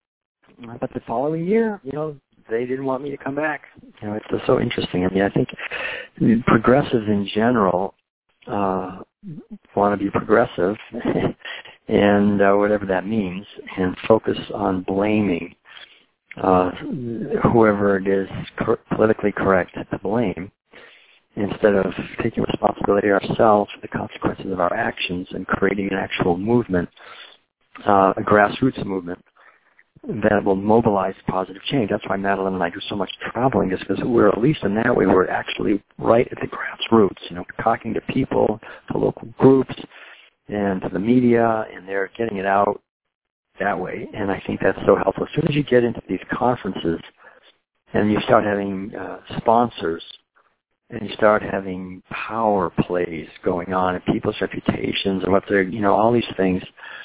but the following year, you know, they didn't want me to come back. You know, it's just so interesting. I mean, I think progressives in general uh, want to be progressive, and uh, whatever that means, and focus on blaming uh, whoever it is cor- politically correct to blame, instead of taking responsibility ourselves for the consequences of our actions and creating an actual movement, uh, a grassroots movement that will mobilize positive change. That's why Madeline and I do so much traveling, is because we're, at least in that way, we're actually right at the grassroots. You know, we're talking to people, to local groups, and to the media, and they're getting it out that way. And I think that's so helpful. As soon as you get into these conferences and you start having uh, sponsors, and you start having power plays going on and people's reputations and what they're, you know, all these things,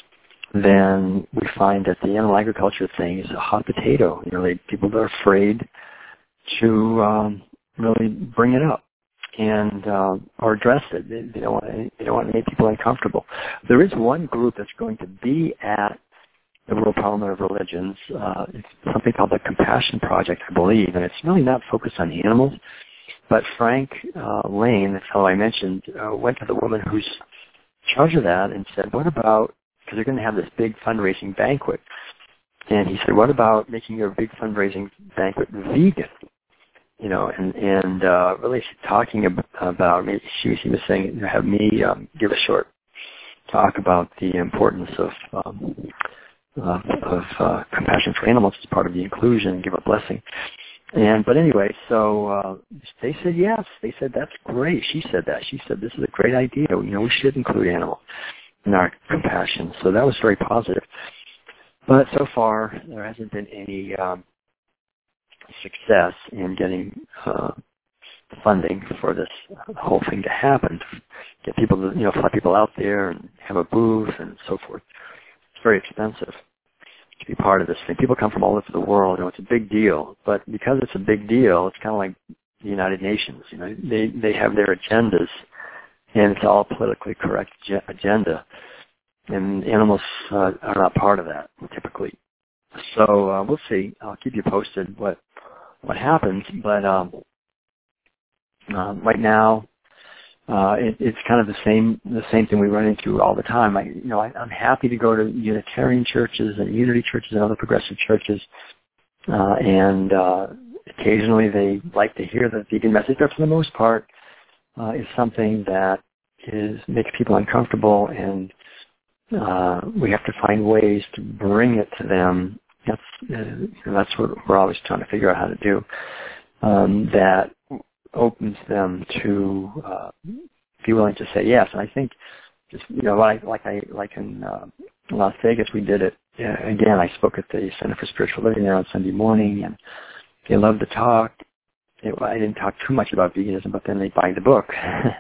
then we find that the animal agriculture thing is a hot potato. You know, they, people are afraid to um, really bring it up and uh, or address it. They, they don't want to, they don't want to make people uncomfortable. There is one group that's going to be at the World Parliament of Religions. Uh, it's something called the Compassion Project, I believe, and it's really not focused on animals. But Frank uh, Lane, the fellow I mentioned, uh, went to the woman who's in charge of that and said, what about, because they're going to have this big fundraising banquet. And he said, what about making your big fundraising banquet vegan? You know, and, and uh, really talking ab- about, maybe she, she was saying, have me um, give a short talk about the importance of um, uh, of uh, compassion for animals as part of the inclusion and give a blessing. And but anyway, so uh, they said yes. They said that's great. She said that. She said this is a great idea. You know, we should include animals in our compassion. So that was very positive. But so far, there hasn't been any um, success in getting uh, funding for this whole thing to happen. To get people, to, you know, fly people out there and have a booth and so forth. It's very expensive to be part of this thing. People come from all over the world. You know, it's a big deal. But because it's a big deal, it's kind of like the United Nations. You know, they they have their agendas, and it's all politically correct agenda. And animals uh, are not part of that typically. So uh, we'll see. I'll keep you posted what what happens. But um, uh, right now, uh, it, it's kind of the same the same thing we run into all the time. I, you know, I, I'm happy to go to Unitarian churches and Unity churches and other progressive churches, uh, and uh, occasionally they like to hear the vegan message, but for the most part, uh, is something that is makes people uncomfortable, and uh, we have to find ways to bring it to them. That's uh, that's what we're always trying to figure out how to do. Um, that opens them to uh, be willing to say yes. And I think, just you know, like like I like in uh, Las Vegas, we did it uh, again. I spoke at the Center for Spiritual Living there on Sunday morning, and they loved to talk. It, I didn't talk too much about veganism, but then they buy the book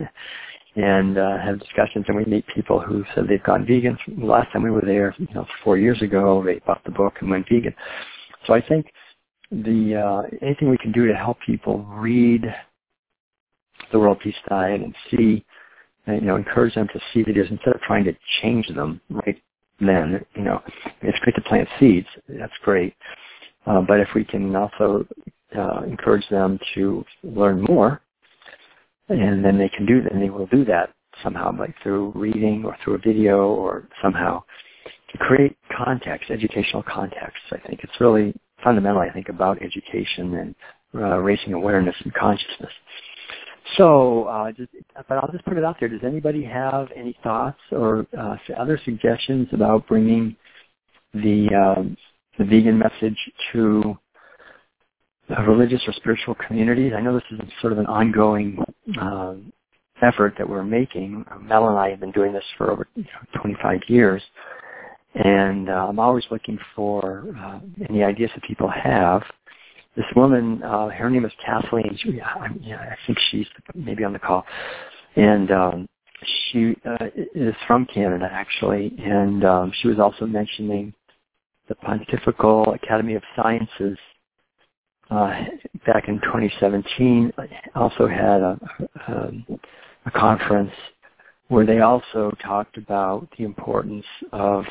and uh, have discussions, and we meet people who said they've gone vegan. The last time we were there, you know, four years ago, they bought the book and went vegan. So I think the uh, anything we can do to help people read the World Peace Diet and see, you know, encourage them to see videos instead of trying to change them right then. You know, it's great to plant seeds. That's great. Uh, but if we can also uh, encourage them to learn more, and then they can do that, and they will do that somehow, like through reading or through a video or somehow, to create context, educational context. I think it's really fundamental, I think, about education and uh, raising awareness and consciousness. So, uh, just, but I'll just put it out there. Does anybody have any thoughts or uh, other suggestions about bringing the, um, the vegan message to uh, religious or spiritual communities? I know this is sort of an ongoing uh, effort that we're making. Mel and I have been doing this for over you know, twenty-five years, and uh, I'm always looking for uh, any ideas that people have. This woman, uh, her name is Kathleen. She, I, yeah, I think she's maybe on the call. And um, she uh, is from Canada, actually. And um, she was also mentioning the Pontifical Academy of Sciences uh, back in twenty seventeen. Also had a, a, a conference where they also talked about the importance of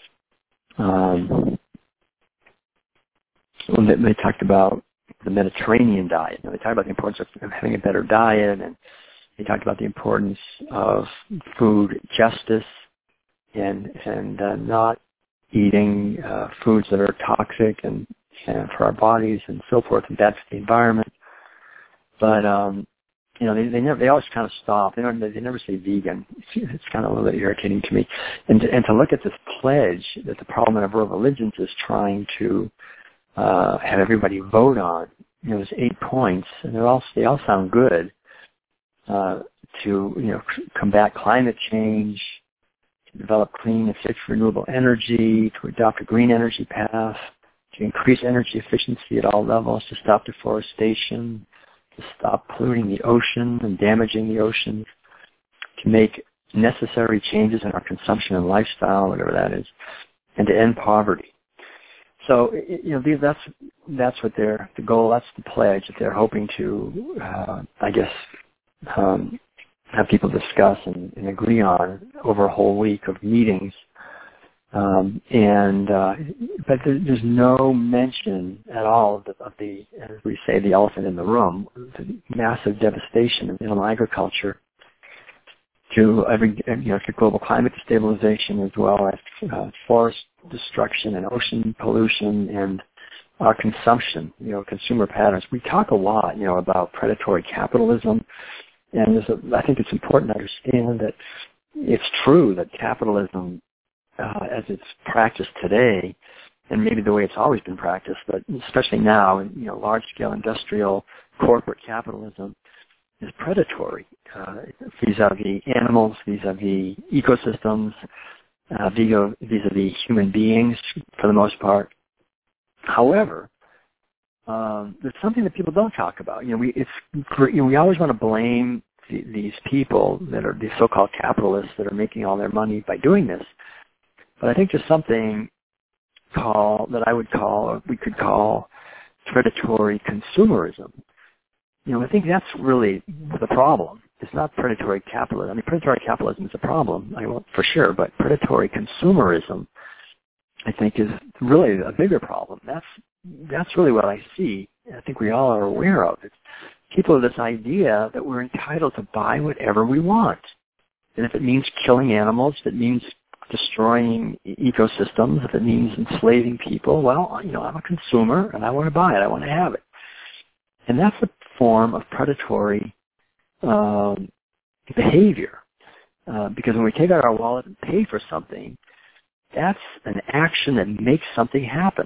um, They, they talked about the Mediterranean diet. You know, they talked about the importance of having a better diet, and they talked about the importance of food justice and and uh, not eating uh, foods that are toxic and, and for our bodies and so forth, and bad for the environment. But um, you know, they they never they always kind of stop. They don't they never say vegan. It's, it's kind of a little bit irritating to me. And to, and to look at this pledge that the Parliament of World Religions is trying to Uh, have everybody vote on. You know, there's eight points, and they're all they all sound good. Uh, to you know, c- combat climate change, to develop clean and safe renewable energy, to adopt a green energy path, to increase energy efficiency at all levels, to stop deforestation, to stop polluting the ocean and damaging the ocean, to make necessary changes in our consumption and lifestyle, whatever that is, and to end poverty. So, you know, that's that's what they're, the goal, that's the pledge that they're hoping to, uh, I guess, um, have people discuss and, and agree on over a whole week of meetings. Um, and, uh, but there, there's no mention at all of the, of the, as we say, the elephant in the room, the massive devastation in animal agriculture to every, you know, to global climate destabilization, as well as uh, forest destruction and ocean pollution and our consumption, you know, consumer patterns. We talk a lot, you know, about predatory capitalism, and there's a, I think it's important to understand that it's true that capitalism, uh, as it's practiced today, and maybe the way it's always been practiced, but especially now, you know, large-scale industrial corporate capitalism is predatory uh, vis-a-vis animals, vis-a-vis ecosystems, uh, vis-a-vis human beings for the most part. However, um, there's something that people don't talk about. You know, we it's you know, we always want to blame the, these people that are these so-called capitalists that are making all their money by doing this. But I think there's something call that I would call, or we could call, predatory consumerism. You know, I think that's really the problem. It's not predatory capitalism. I mean, predatory capitalism is a problem, I won't, for sure, but predatory consumerism, I think, is really a bigger problem. That's that's really what I see. I think we all are aware of. It's people have this idea that we're entitled to buy whatever we want. And if it means killing animals, if it means destroying ecosystems, if it means enslaving people, well, you know, I'm a consumer and I want to buy it. I want to have it. And that's a form of predatory um, behavior. Uh, because when we take out our wallet and pay for something, that's an action that makes something happen.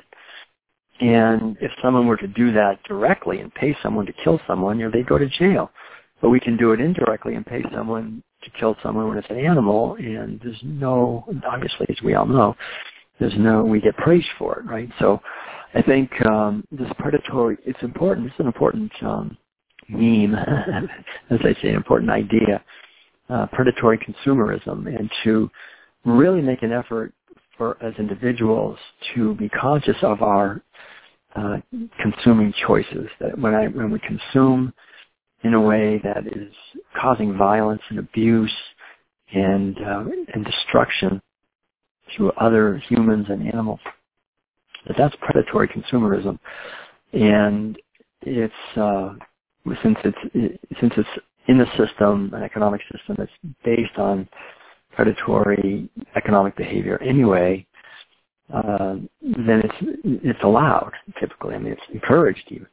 And if someone were to do that directly and pay someone to kill someone, you know, they'd go to jail. But we can do it indirectly and pay someone to kill someone when it's an animal, and there's no, obviously, as we all know, there's no, we get praised for it, right? So I think um, this predatory, it's important, it's an important um, meme, as I say, an important idea, uh, predatory consumerism, and to really make an effort for as individuals to be conscious of our uh, consuming choices. That when I when we consume in a way that is causing violence and abuse and uh, and destruction to other humans and animals, that that's predatory consumerism, and it's uh, since it's it, since it's in a system, an economic system that's based on predatory economic behavior anyway, uh, then it's it's allowed typically. I mean, it's encouraged even.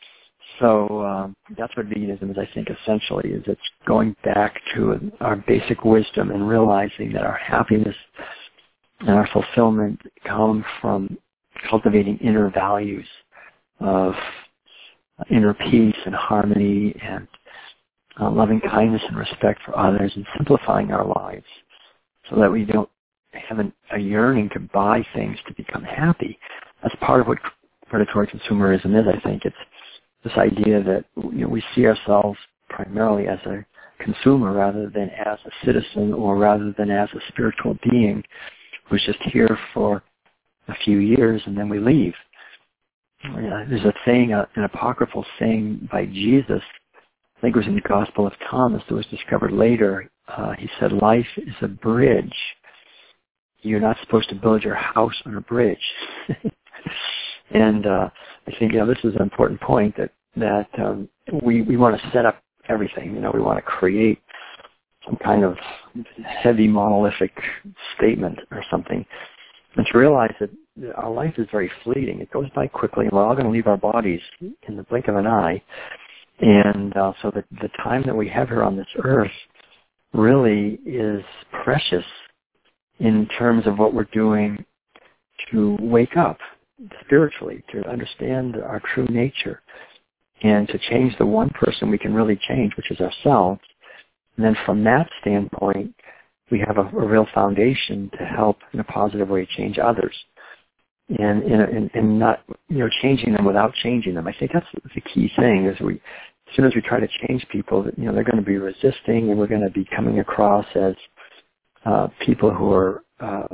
So um, that's what veganism is, I think, essentially, is it's going back to our basic wisdom and realizing that our happiness and our fulfillment come from cultivating inner values of inner peace and harmony and uh, loving kindness and respect for others, and simplifying our lives so that we don't have an, a yearning to buy things to become happy. That's part of what predatory consumerism is, I think. It's this idea that, you know, we see ourselves primarily as a consumer rather than as a citizen, or rather than as a spiritual being who's just here for a few years and then we leave. Uh, there's a saying, uh, an apocryphal saying by Jesus, I think it was in the Gospel of Thomas, that was discovered later. Uh, he said, life is a bridge. You're not supposed to build your house on a bridge. And uh, I think, you know, this is an important point, that that um, we we want to set up everything. You know, we want to create some kind of heavy monolithic statement or something, and to realize that our life is very fleeting. It goes by quickly, and we're all going to leave our bodies in the blink of an eye. And uh, so the the time that we have here on this earth really is precious in terms of what we're doing to wake up spiritually, to understand our true nature, and to change the one person we can really change, which is ourselves. And then from that standpoint, we have a, a real foundation to help in a positive way change others, and, and and not, you know, changing them without changing them. I think that's the key thing, is we, as soon as we try to change people, you know, they're going to be resisting, and we're going to be coming across as uh, people who are uh,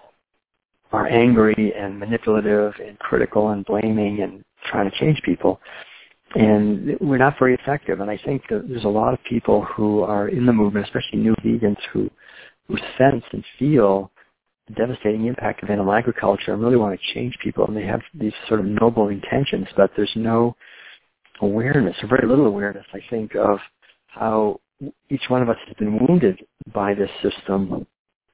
are angry and manipulative and critical and blaming and trying to change people. And we're not very effective. And I think that there's a lot of people who are in the movement, especially new vegans, who, who sense and feel the devastating impact of animal agriculture and really want to change people. And they have these sort of noble intentions, but there's no awareness, or very little awareness, I think, of how each one of us has been wounded by this system.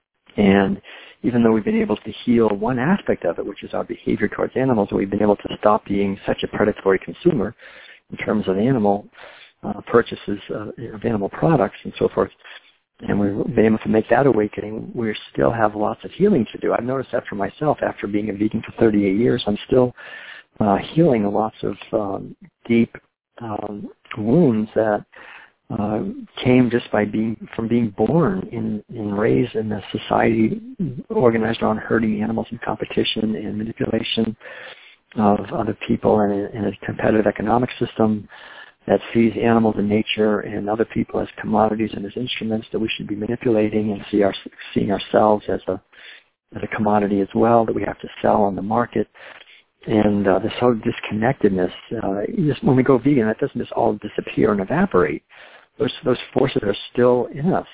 And even though we've been able to heal one aspect of it, which is our behavior towards animals, we've been able to stop being such a predatory consumer in terms of animal uh, purchases uh, of animal products and so forth, and we've been able to make that awakening, we still have lots of healing to do. I've noticed that for myself. After being a vegan for thirty-eight years, I'm still uh, healing lots of um, deep um, wounds that Uh, came just by being from being born in and raised in a society organized around herding animals in competition and manipulation of other people, and a, and a competitive economic system that sees animals and nature and other people as commodities and as instruments that we should be manipulating, and see our seeing ourselves as a as a commodity as well that we have to sell on the market. And uh, this whole disconnectedness, uh, just when we go vegan, that doesn't just all disappear and evaporate. Those those forces are still in us,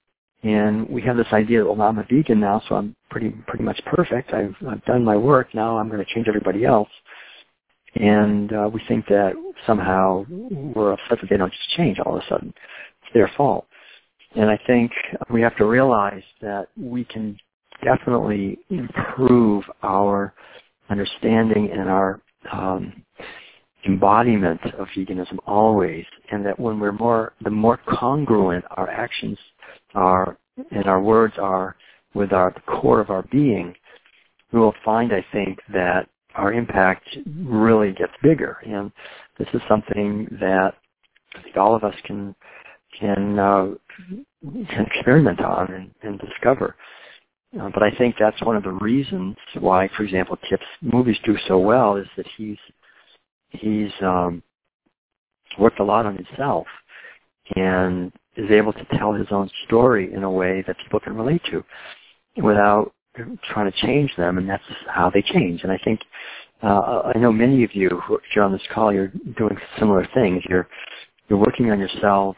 and we have this idea that, well, I'm a vegan now, so I'm pretty pretty much perfect. I've I've done my work. Now I'm going to change everybody else, and uh, we think that somehow we're upset that they don't just change all of a sudden. It's their fault. And I think we have to realize that we can definitely improve our understanding and our um, embodiment of veganism always, and that when we're more, the more congruent our actions are and our words are with our the core of our being, we will find, I think, that our impact really gets bigger. And this is something that I think all of us can can, uh, can experiment on and, and discover. Uh, but I think that's one of the reasons why, for example, Kip's movies do so well, is that he's he's um, worked a lot on himself and is able to tell his own story in a way that people can relate to without trying to change them, and that's how they change. And I think uh, I know many of you who are on this call, you're doing similar things. You're you're working on yourselves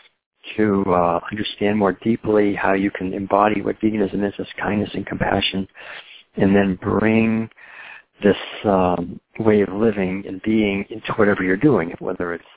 to uh, understand more deeply how you can embody what veganism is, as kindness and compassion, and then bring this um, way of living and being into whatever you're doing, whether it's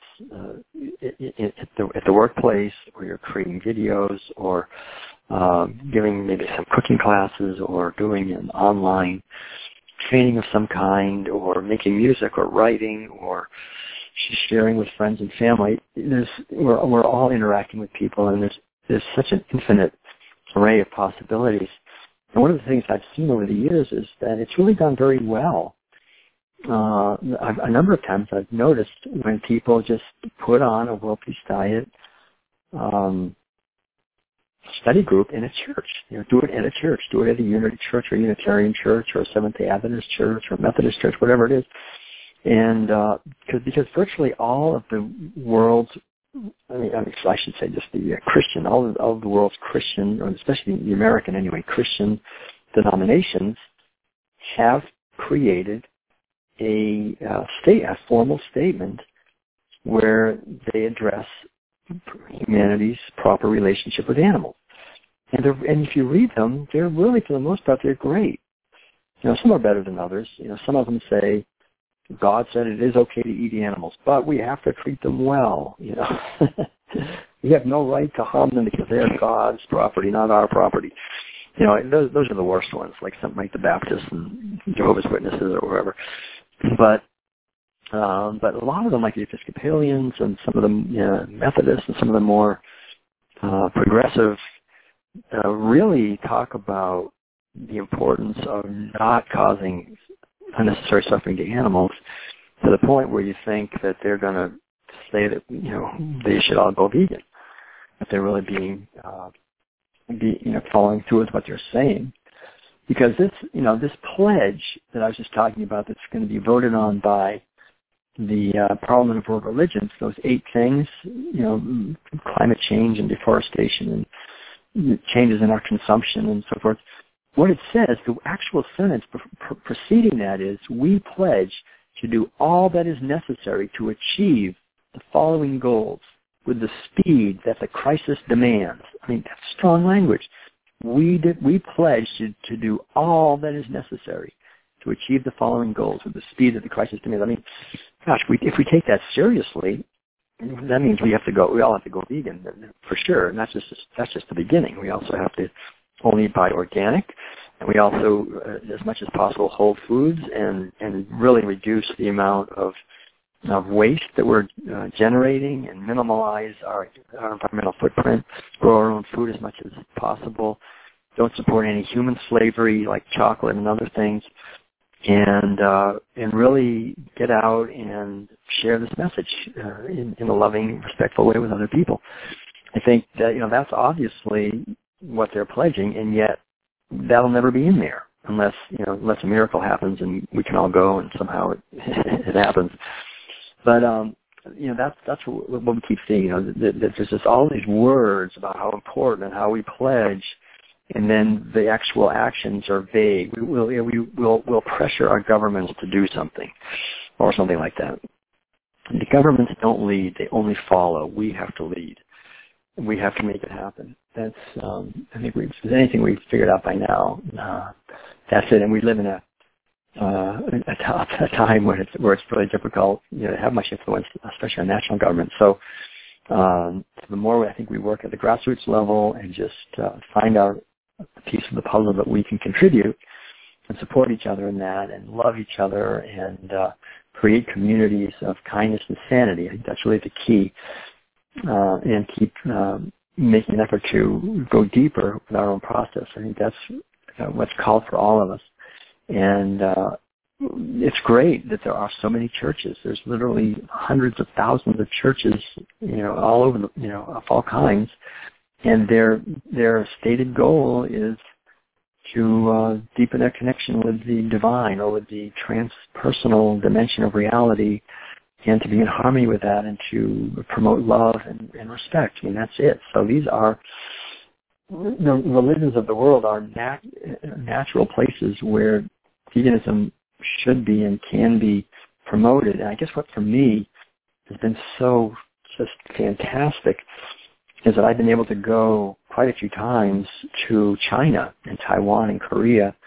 uh, at, the, at the workplace, or you're creating videos, or uh, giving maybe some cooking classes, or doing an online training of some kind, or making music, or writing, or sharing with friends and family. There's, we're, we're all interacting with people, and there's, there's such an infinite array of possibilities. And one of the things I've seen over the years is that it's really done very well. Uh, a number of times I've noticed when people just put on a World Peace Diet um, study group in a church. You know, do it in a church. Do it at a Unity Church, or Unitarian Church, or a Seventh-day Adventist Church, or Methodist Church, whatever it is. And uh, because, because virtually all of the world's, I mean, I should say just the uh, Christian, all of, all of the world's Christian, or especially the American anyway, Christian denominations have created a uh, state, a formal statement where they address humanity's proper relationship with animals. And, and if you read them, they're really, for the most part, they're great. You know, some are better than others. You know, some of them say, God said it is okay to eat animals, but we have to treat them well. You know, we have no right to harm them because they're God's property, not our property. You know, those those are the worst ones, like something like the Baptists and Jehovah's Witnesses or whatever. But um, but a lot of them, like the Episcopalians and some of the you know, Methodists and some of the more uh, progressive, uh, really talk about the importance of not causing unnecessary suffering to animals, to the point where you think that they're going to say that, you know, they should all go vegan, if they're really being, uh, be, you know, following through with what they're saying. Because this, you know, this pledge that I was just talking about, that's going to be voted on by the uh, Parliament of World Religions, those eight things, you know, climate change and deforestation and changes in our consumption and so forth. What it says, the actual sentence pre- preceding that is, we pledge to do all that is necessary to achieve the following goals with the speed that the crisis demands. I mean, that's strong language. We did, we pledge to, to do all that is necessary to achieve the following goals with the speed that the crisis demands. I mean, gosh, we, if we take that seriously, that means we have to go, we all have to go vegan, for sure. And that's just, that's just the beginning. We also have to only buy organic, and we also, uh, as much as possible, whole foods, and, and really reduce the amount of of waste that we're uh, generating, and minimalize our, our environmental footprint, grow our own food as much as possible, don't support any human slavery like chocolate and other things, and uh, and really get out and share this message uh, in, in a loving, respectful way with other people. I think that, you know, that's obviously what they're pledging, and yet that'll never be in there unless, you know, unless a miracle happens and we can all go and somehow it, it happens. But, um, you know, that's, that's what we keep seeing, you know, that, that there's just all these words about how important and how we pledge, and then the actual actions are vague. We will, you know, we will we'll pressure our governments to do something or something like that. And the governments don't lead, they only follow. We have to lead. We have to make it happen. That's, um, I think we've, if there's anything we've figured out by now, uh, that's it. And we live in a uh, a, a time when it's, where it's really difficult, you know, to have much influence, especially on national government. So um, the more I think we work at the grassroots level and just uh, find our piece of the puzzle that we can contribute and support each other in that and love each other and uh, create communities of kindness and sanity. I think that's really the key. Uh, and keep um, making an effort to go deeper with our own process. I think that's uh, what's called for all of us. And uh, it's great that there are so many churches. There's literally hundreds of thousands of churches, you know, all over the, you know, of all kinds. And their their stated goal is to uh, deepen their connection with the divine or with the transpersonal dimension of reality, and to be in harmony with that and to promote love and, and respect. I mean, that's it. So these are, the religions of the world are nat- natural places where veganism should be and can be promoted. And I guess what for me has been so just fantastic is that I've been able to go quite a few times to China and Taiwan and Korea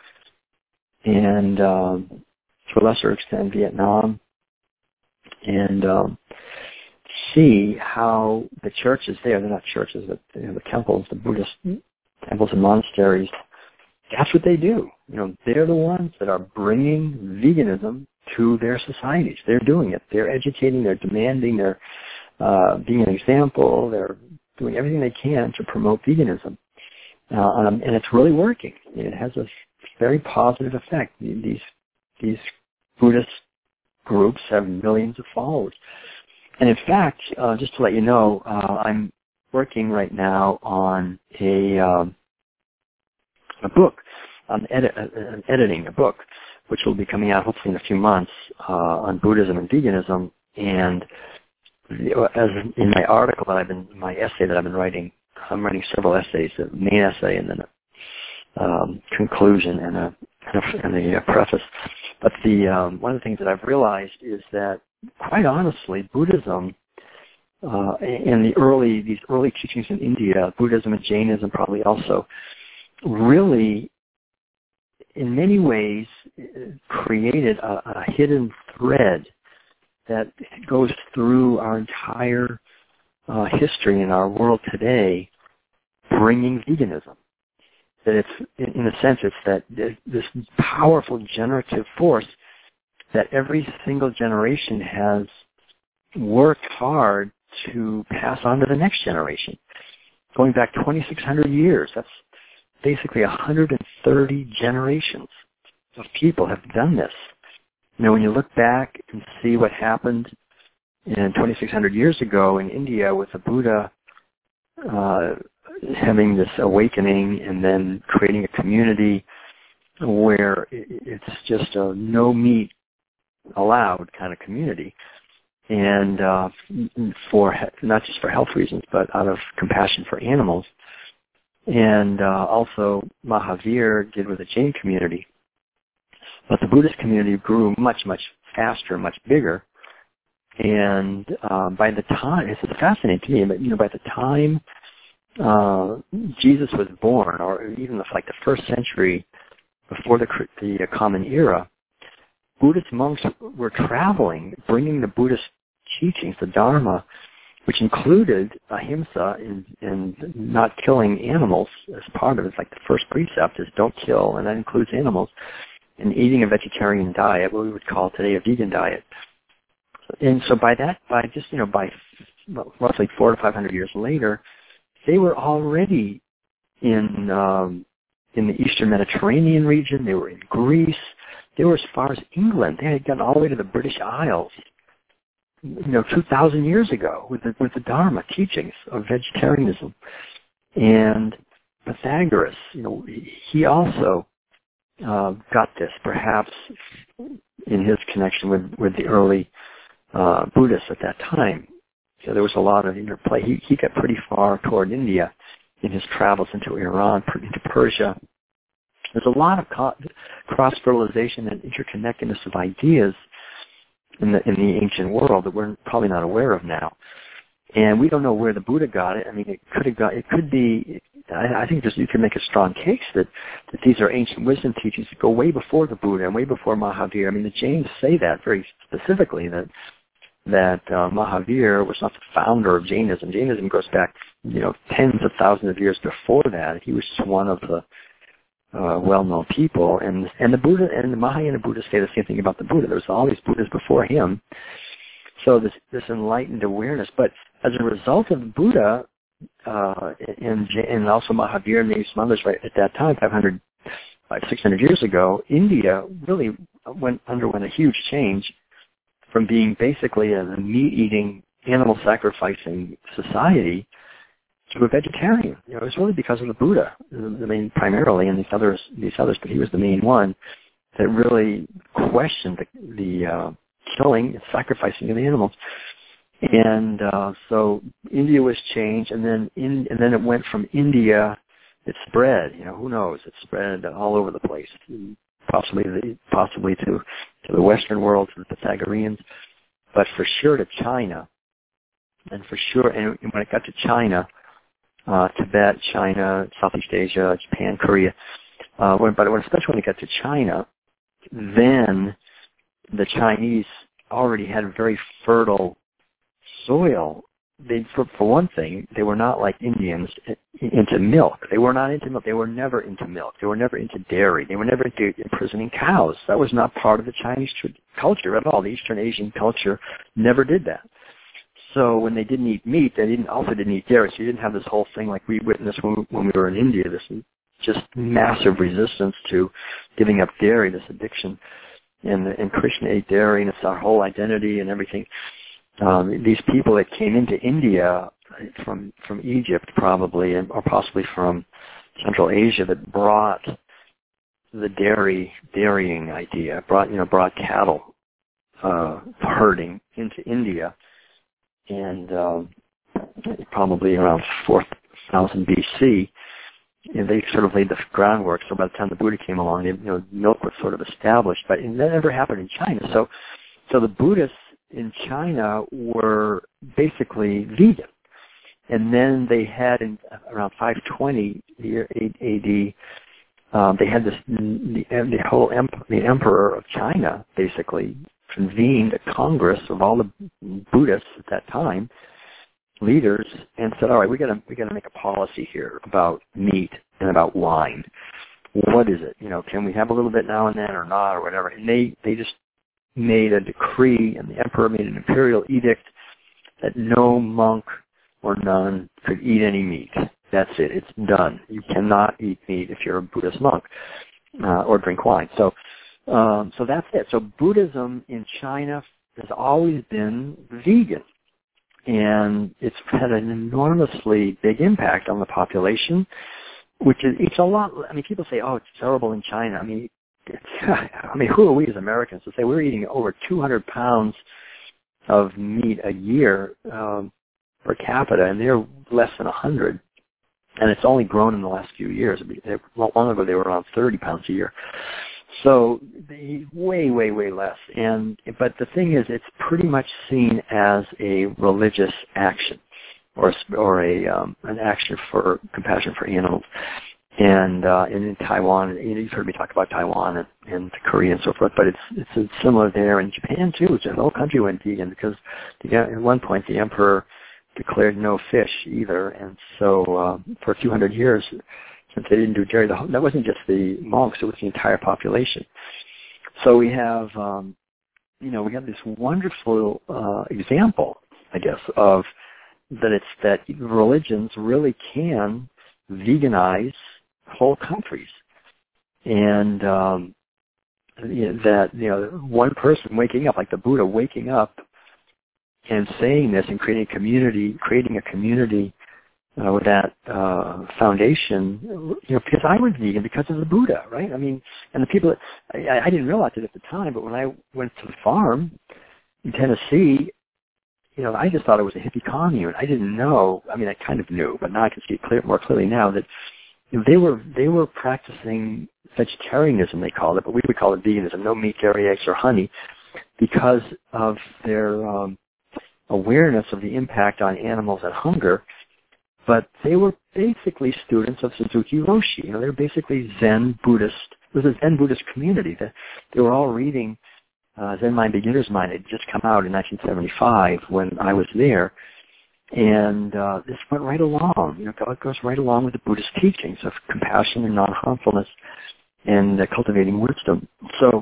and um, to a lesser extent Vietnam, and um, see how the churches there, they're not churches, but you know, the temples, the Buddhist temples and monasteries, that's what they do. You know, they're the ones that are bringing veganism to their societies. They're doing it. They're educating, they're demanding, they're uh, being an example, they're doing everything they can to promote veganism. Uh, um, and it's really working. It has a very positive effect. These, these Buddhist groups have millions of followers. And in fact, uh, just to let you know, uh, I'm working right now on a um, a book, on edit, uh, editing a book, which will be coming out hopefully in a few months uh, on Buddhism and veganism. And as in my article that I've been, my essay that I've been writing, I'm writing several essays, a main essay and then a um, conclusion and a, and a, and a preface. But the um, one of the things that I've realized is that, quite honestly, Buddhism uh, and the early these early teachings in India, Buddhism and Jainism probably also, really, in many ways, created a, a hidden thread that goes through our entire uh, history in our world today, bringing veganism. That it's, in a sense, it's that this powerful generative force that every single generation has worked hard to pass on to the next generation. Going back twenty-six hundred years, that's basically one hundred thirty generations of people have done this. You know, when you look back and see what happened in twenty-six hundred years ago in India with the Buddha uh, having this awakening and then creating a community where it's just a no meat allowed kind of community, and uh, for not just for health reasons, but out of compassion for animals. And uh, also Mahavir did with the Jain community. But the Buddhist community grew much, much faster, much bigger. And uh, by the time, it's fascinating to me, but you know, by the time uh, Jesus was born, or even like the first century before the, the Common Era, Buddhist monks were traveling, bringing the Buddhist teachings, the Dharma, which included ahimsa and, and not killing animals as part of it. It's like the first precept is don't kill, and that includes animals, and eating a vegetarian diet, what we would call today a vegan diet. And so by that, by just, you know, by roughly four to five hundred years later, they were already in um, in the Eastern Mediterranean region. They were in Greece. They were as far as England. They had gotten all the way to the British Isles, you know, two thousand years ago with the, with the Dharma teachings of vegetarianism. And Pythagoras, you know, he also uh, got this, perhaps in his connection with, with the early uh, Buddhists at that time. So there was a lot of interplay. He, he got pretty far toward India in his travels into Iran, into Persia. There's a lot of co- cross-fertilization and interconnectedness of ideas in the in the ancient world that we're probably not aware of now, and we don't know where the Buddha got it. I mean, it could have got it could be I, I think there's, you can make a strong case that, that these are ancient wisdom teachings that go way before the Buddha and way before Mahavir. I mean, the Jains say that very specifically, that that uh, Mahavir was not the founder of Jainism. Jainism goes back, you know, tens of thousands of years before that. He was just one of the uh, well-known people. And and the Buddha and the Mahayana Buddhists say the same thing about the Buddha. There was all these Buddhas before him. So this this enlightened awareness. But as a result of the Buddha, uh, and and also Mahavir and maybe some others right at that time, five hundred, six hundred years ago, India really went underwent a huge change from being basically a meat-eating, animal-sacrificing society to a vegetarian. You know, it was really because of the Buddha, I mean, primarily, and these others, these others, but he was the main one that really questioned the, the uh, killing and sacrificing of the animals. And uh, so India was changed, and then in, and then it went from India. It spread. You know, who knows? It spread all over the place. Possibly, the, possibly to, to the Western world, to the Pythagoreans, but for sure to China, and for sure, and when it got to China, uh, Tibet, China, Southeast Asia, Japan, Korea, uh, when, but when, especially when it got to China, then the Chinese already had very fertile soil. They, for, for one thing, they were not like Indians into milk. They were not into milk. They were never into milk. They were never into dairy. They were never into imprisoning cows. That was not part of the Chinese culture at all. The Eastern Asian culture never did that. So when they didn't eat meat, they didn't also didn't eat dairy. So you didn't have this whole thing like we witnessed when, when we were in India, this just massive resistance to giving up dairy, this addiction. And, and Krishna ate dairy, and it's our whole identity and everything. Um, these people that came into India from from Egypt probably, and, or possibly from Central Asia, that brought the dairy dairying idea, brought you know brought cattle uh, herding into India, and um, probably around four thousand B C, and they sort of laid the groundwork. So by the time the Buddha came along, you know, milk was sort of established, but that never happened in China. So, so the Buddhists in China were basically vegan. And then they had, in around five twenty A D, um, they had this, the, the whole, emp- the emperor of China basically convened a congress of all the Buddhists at that time, leaders, and said, all right, we gotta, we gotta make a policy here about meat and about wine. What is it? You know, can we have a little bit now and then or not or whatever? And they, they just made a decree, and the emperor made an imperial edict that no monk or nun could eat any meat. That's it. It's done. You cannot eat meat if you're a Buddhist monk, uh, or drink wine. So, um, so that's it. So Buddhism in China has always been vegan, and it's had an enormously big impact on the population, which is, it's a lot. I mean, people say, oh, it's terrible in China. I mean, I mean, who are we as Americans to say we're eating over two hundred pounds of meat a year um, per capita, and they're less than one hundred, and it's only grown in the last few years. Not long ago, they were around thirty pounds a year. So they way, way, way less. And but the thing is, it's pretty much seen as a religious action, or or a um, an action for compassion for animals. And, uh, and in Taiwan, you know, you've heard me talk about Taiwan and, and Korea and so forth, but it's it's similar there. In Japan too, the whole country went vegan because the, at one point the emperor declared no fish either, and so uh, for a few hundred years, since they didn't do dairy, the, that wasn't just the monks; it was the entire population. So we have, um, you know, we have this wonderful uh, example, I guess, of that it's that religions really can veganize whole countries, and um, you know, that you know one person waking up, like the Buddha waking up and saying this and creating a community, creating a community uh, with that uh, foundation. You know, because I was vegan because of the Buddha, right? I mean, and the people that, I, I didn't realize it at the time, but when I went to the farm in Tennessee, you know, I just thought it was a hippie commune. I didn't know. I mean, I kind of knew, but now I can see it clear, more clearly now that you know, they were they were practicing vegetarianism, they called it, but we would call it veganism. No meat, dairy, eggs, or honey, because of their um, awareness of the impact on animals and hunger but they were basically students of Suzuki Roshi. You know, they were basically Zen Buddhist. It was a Zen Buddhist community. That they were all reading uh, Zen Mind Beginner's Mind. It had just come out in nineteen seventy-five when I was there. And uh, this went right along. You know, it goes right along with the Buddhist teachings of compassion and non-harmfulness and uh, cultivating wisdom. So,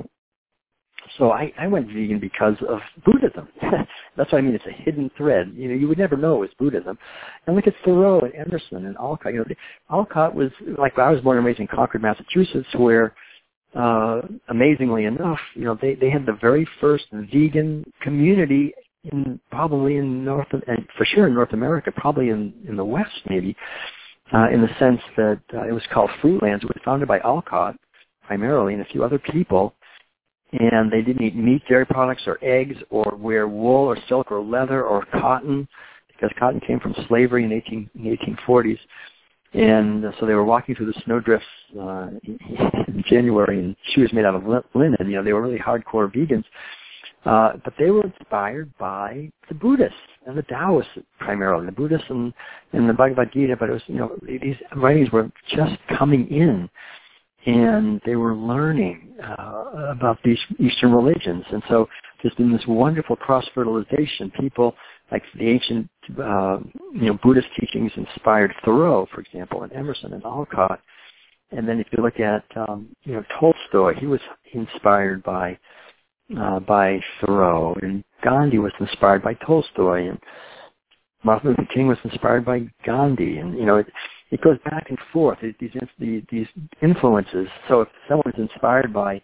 so I, I went vegan because of Buddhism. That's what I mean. It's a hidden thread. You know, you would never know it was Buddhism. And look at Thoreau and Emerson and Alcott. You know, Alcott was like I was born and raised in Concord, Massachusetts, where uh, amazingly enough, you know, they they had the very first vegan community. In, probably in North, and for sure in North America, probably in, in the West maybe, uh, in the sense that uh, it was called Fruitlands. It was founded by Alcott primarily and a few other people, and they didn't eat meat, dairy products, or eggs, or wear wool or silk or leather or cotton, because cotton came from slavery in, eighteen, in the eighteen forties. And uh, so they were walking through the snowdrifts uh, in January, and shoes made out of linen. You know, they were really hardcore vegans. Uh, but they were inspired by the Buddhists and the Taoists primarily, the Buddhists and, and the Bhagavad Gita. But it was, you know, these writings were just coming in, and they were learning uh, about these Eastern religions. And so there's been this wonderful cross-fertilization. People like the ancient, uh, you know, Buddhist teachings inspired Thoreau, for example, and Emerson and Alcott. And then if you look at, um, you know, Tolstoy, he was inspired by Uh, by Thoreau, and Gandhi was inspired by Tolstoy, and Martin Luther King was inspired by Gandhi, and you know it, it goes back and forth. It, these these influences. So if someone's inspired by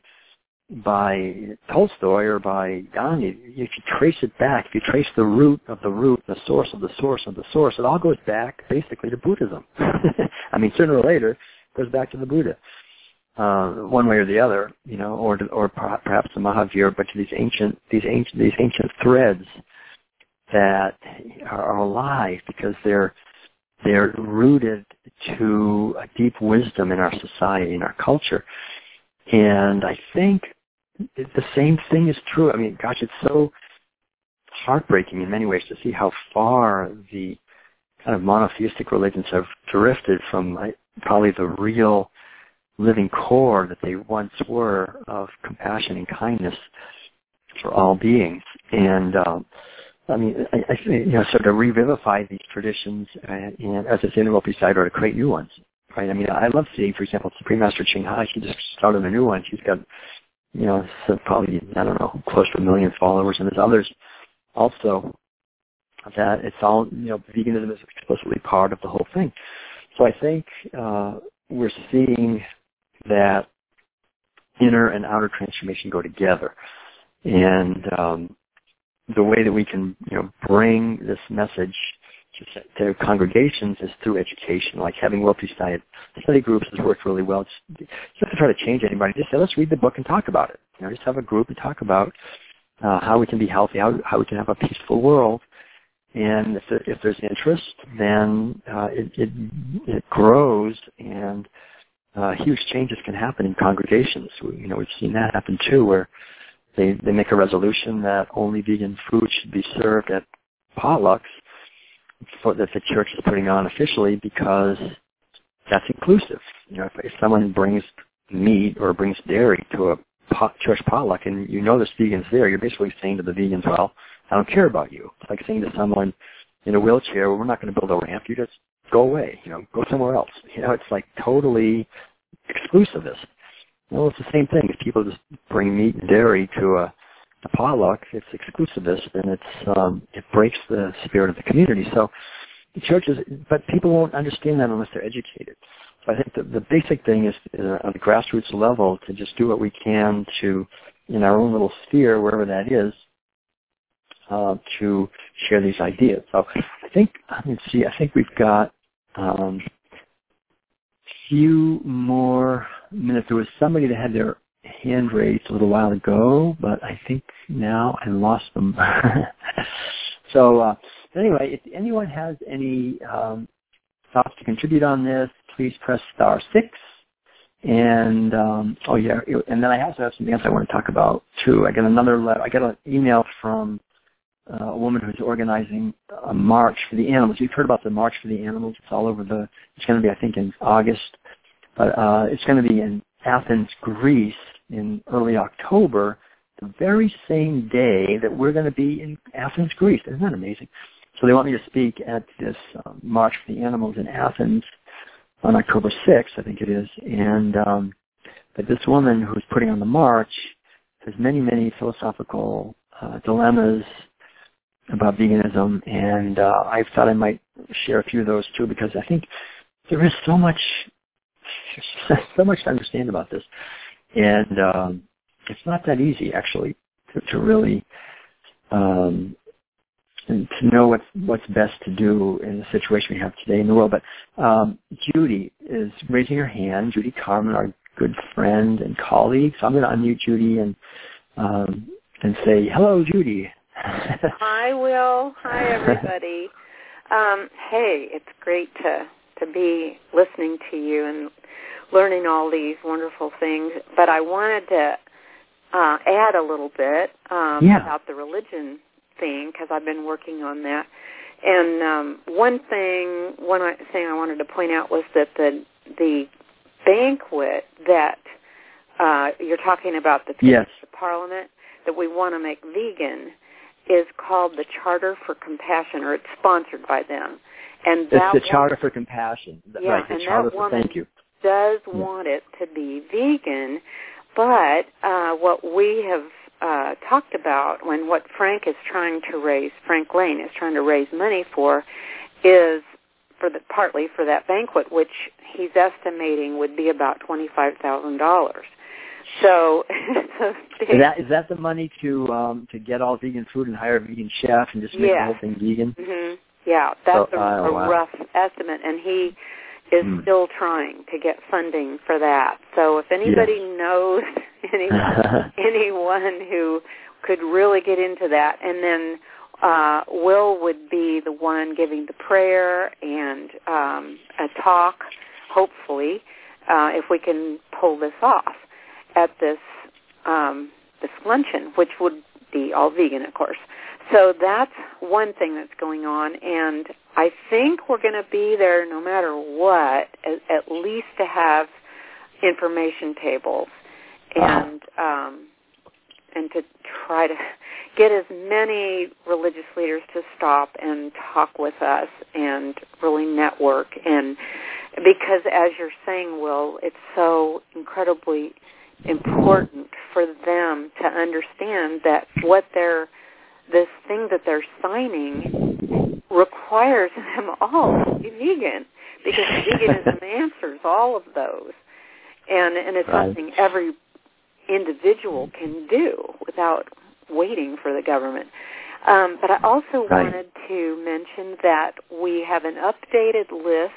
by Tolstoy or by Gandhi, if you trace it back, if you trace the root of the root, the source of the source of the source, it all goes back basically to Buddhism. I mean, sooner or later, it goes back to the Buddha. Uh, one way or the other, you know, or to, or perhaps the Mahavir, but to these ancient, these ancient, these ancient threads that are alive because they're they're rooted to a deep wisdom in our society, in our culture, and I think the same thing is true. I mean, gosh, it's so heartbreaking in many ways to see how far the kind of monotheistic religions have drifted from like, probably the real living core that they once were of compassion and kindness for all beings. And, um, I mean, I, I, you know, so to revivify these traditions and, and as I say in the Ropey Side, or to create new ones, right? I mean, I love seeing, for example, Supreme Master Ching Hai. She just started a new one. She's got, you know, so probably, I don't know, close to a million followers, and there's others also that it's all, you know, veganism is explicitly part of the whole thing. So I think uh, we're seeing that inner and outer transformation go together. And um, the way that we can, you know, bring this message to, to congregations is through education, like having Wilfie's Diet study groups has worked really well. It's, you don't have to try to change anybody. Just say, let's read the book and talk about it. You know, just have a group and talk about uh, how we can be healthy, how, how we can have a peaceful world. And if, there, if there's interest, then uh, it, it, it grows, and Uh, huge changes can happen in congregations. We, you know, we've seen that happen too, where they, they make a resolution that only vegan food should be served at potlucks for, that the church is putting on officially, because that's inclusive. You know, if, if someone brings meat or brings dairy to a pot, church potluck and you know there's vegans there, you're basically saying to the vegans, well, I don't care about you. It's like saying to someone in a wheelchair, well, we're not going to build a ramp, you just go away, you know, go somewhere else. You know, it's like totally exclusivist. Well, it's the same thing. If people just bring meat and dairy to a, a potluck, it's exclusivist, and it's um, it breaks the spirit of the community. So the churches, but people won't understand that unless they're educated. So I think the, the basic thing is uh, on the grassroots level to just do what we can to, in our own little sphere, wherever that is, uh, to share these ideas. So I think, let's see, I think we've got um, few more minutes. There was somebody that had their hand raised a little while ago, but I think now I lost them. so uh, anyway, if anyone has any um, thoughts to contribute on this, please press star six. And um, oh yeah, and then I also have some things I want to talk about too. I got another letter. I got an email from uh, a woman who's organizing a march for the animals. You've heard about the March for the Animals. It's all over the, it's going to be, I think, in August. But uh, it's going to be in Athens, Greece in early October, the very same day that we're going to be in Athens, Greece. Isn't that amazing? So they want me to speak at this um, March for the Animals in Athens on October sixth, I think it is. And um, but this woman who's putting on the march has many, many philosophical uh, dilemmas about veganism, and uh, I thought I might share a few of those too, because I think there is so much, so much to understand about this, and um, it's not that easy actually to, to really um, to know what's what's best to do in the situation we have today in the world. But um, Judy is raising her hand. Judy Carmen, our good friend and colleague. So I'm going to unmute Judy and um, and say hello, Judy. Hi, Will. Hi, everybody. Um, hey, it's great to to be listening to you and learning all these wonderful things. But I wanted to uh, add a little bit um, yeah. about the religion thing, because I've been working on that. And um, one thing, one thing I wanted to point out was that the the banquet that uh, you're talking about, the yes. Parliament, that we want to make vegan, is called the Charter for Compassion, or it's sponsored by them. And that it's the Charter woman, for Compassion. Yeah, right, the and Charter that for, woman thank you. does yeah. want it to be vegan, but uh, what we have uh, talked about, when what Frank is trying to raise, Frank Lane is trying to raise money for, is for the partly for that banquet, which he's estimating would be about twenty-five thousand dollars. So, so is that is that the money to um, to get all vegan food and hire a vegan chef and just make yes. the whole thing vegan? Mm-hmm. Yeah, that's so, a, uh, a wow. rough estimate, and he is mm. still trying to get funding for that. So if anybody yes. knows anyone, anyone who could really get into that, and then uh, Will would be the one giving the prayer and um, a talk, hopefully, uh, if we can pull this off at this um, this luncheon, which would be all vegan, of course. So that's one thing that's going on, and I think we're going to be there no matter what, at, at least to have information tables and uh-huh. um, and to try to get as many religious leaders to stop and talk with us and really network. And because, as you're saying, Will, it's so incredibly important for them to understand that what they're this thing that they're signing requires them all to be vegan, because veganism answers all of those, and and it's right. something every individual can do without waiting for the government. Um, but I also right. wanted to mention that we have an updated list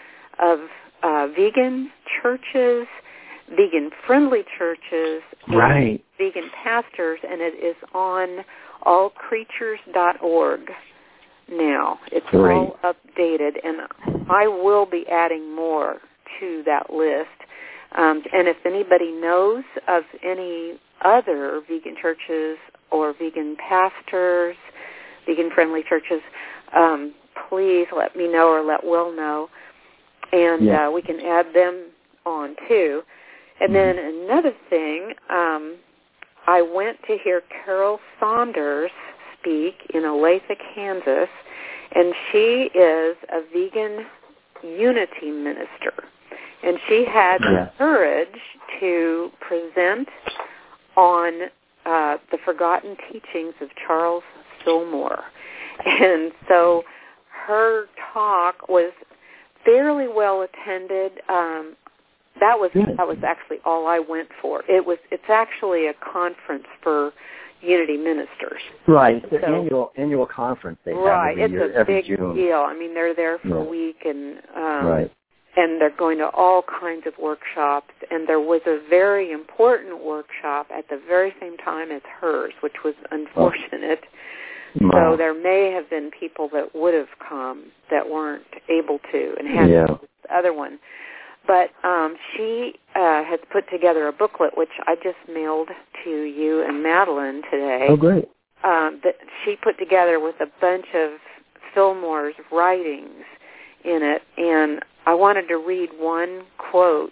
of uh, vegan churches, vegan-friendly churches, right. and vegan pastors, and it is on all creatures dot org now. It's Great. all updated, and I will be adding more to that list. Um, and if anybody knows of any other vegan churches or vegan pastors, vegan-friendly churches, um, please let me know or let Will know, and yeah. uh, we can add them on too. And then another thing, um, I went to hear Carol Saunders speak in Olathe, Kansas, and she is a vegan unity minister. And she had yeah. the courage to present on uh, the forgotten teachings of Charles Fillmore. And so her talk was fairly well attended. Um, That was Good. that was actually all I went for. It was it's actually a conference for Unity ministers. Right, it's so, an annual annual conference they right, have every it's year, a every big June. deal. I mean, they're there for yeah. a week, and um, right. and they're going to all kinds of workshops. And there was a very important workshop at the very same time as hers, which was unfortunate. Oh. Wow. So there may have been people that would have come that weren't able to, and had yeah. the other one. But um, she uh, has put together a booklet, which I just mailed to you and Madeline today. Oh, great. Um, that she put together with a bunch of Miller's writings in it, and I wanted to read one quote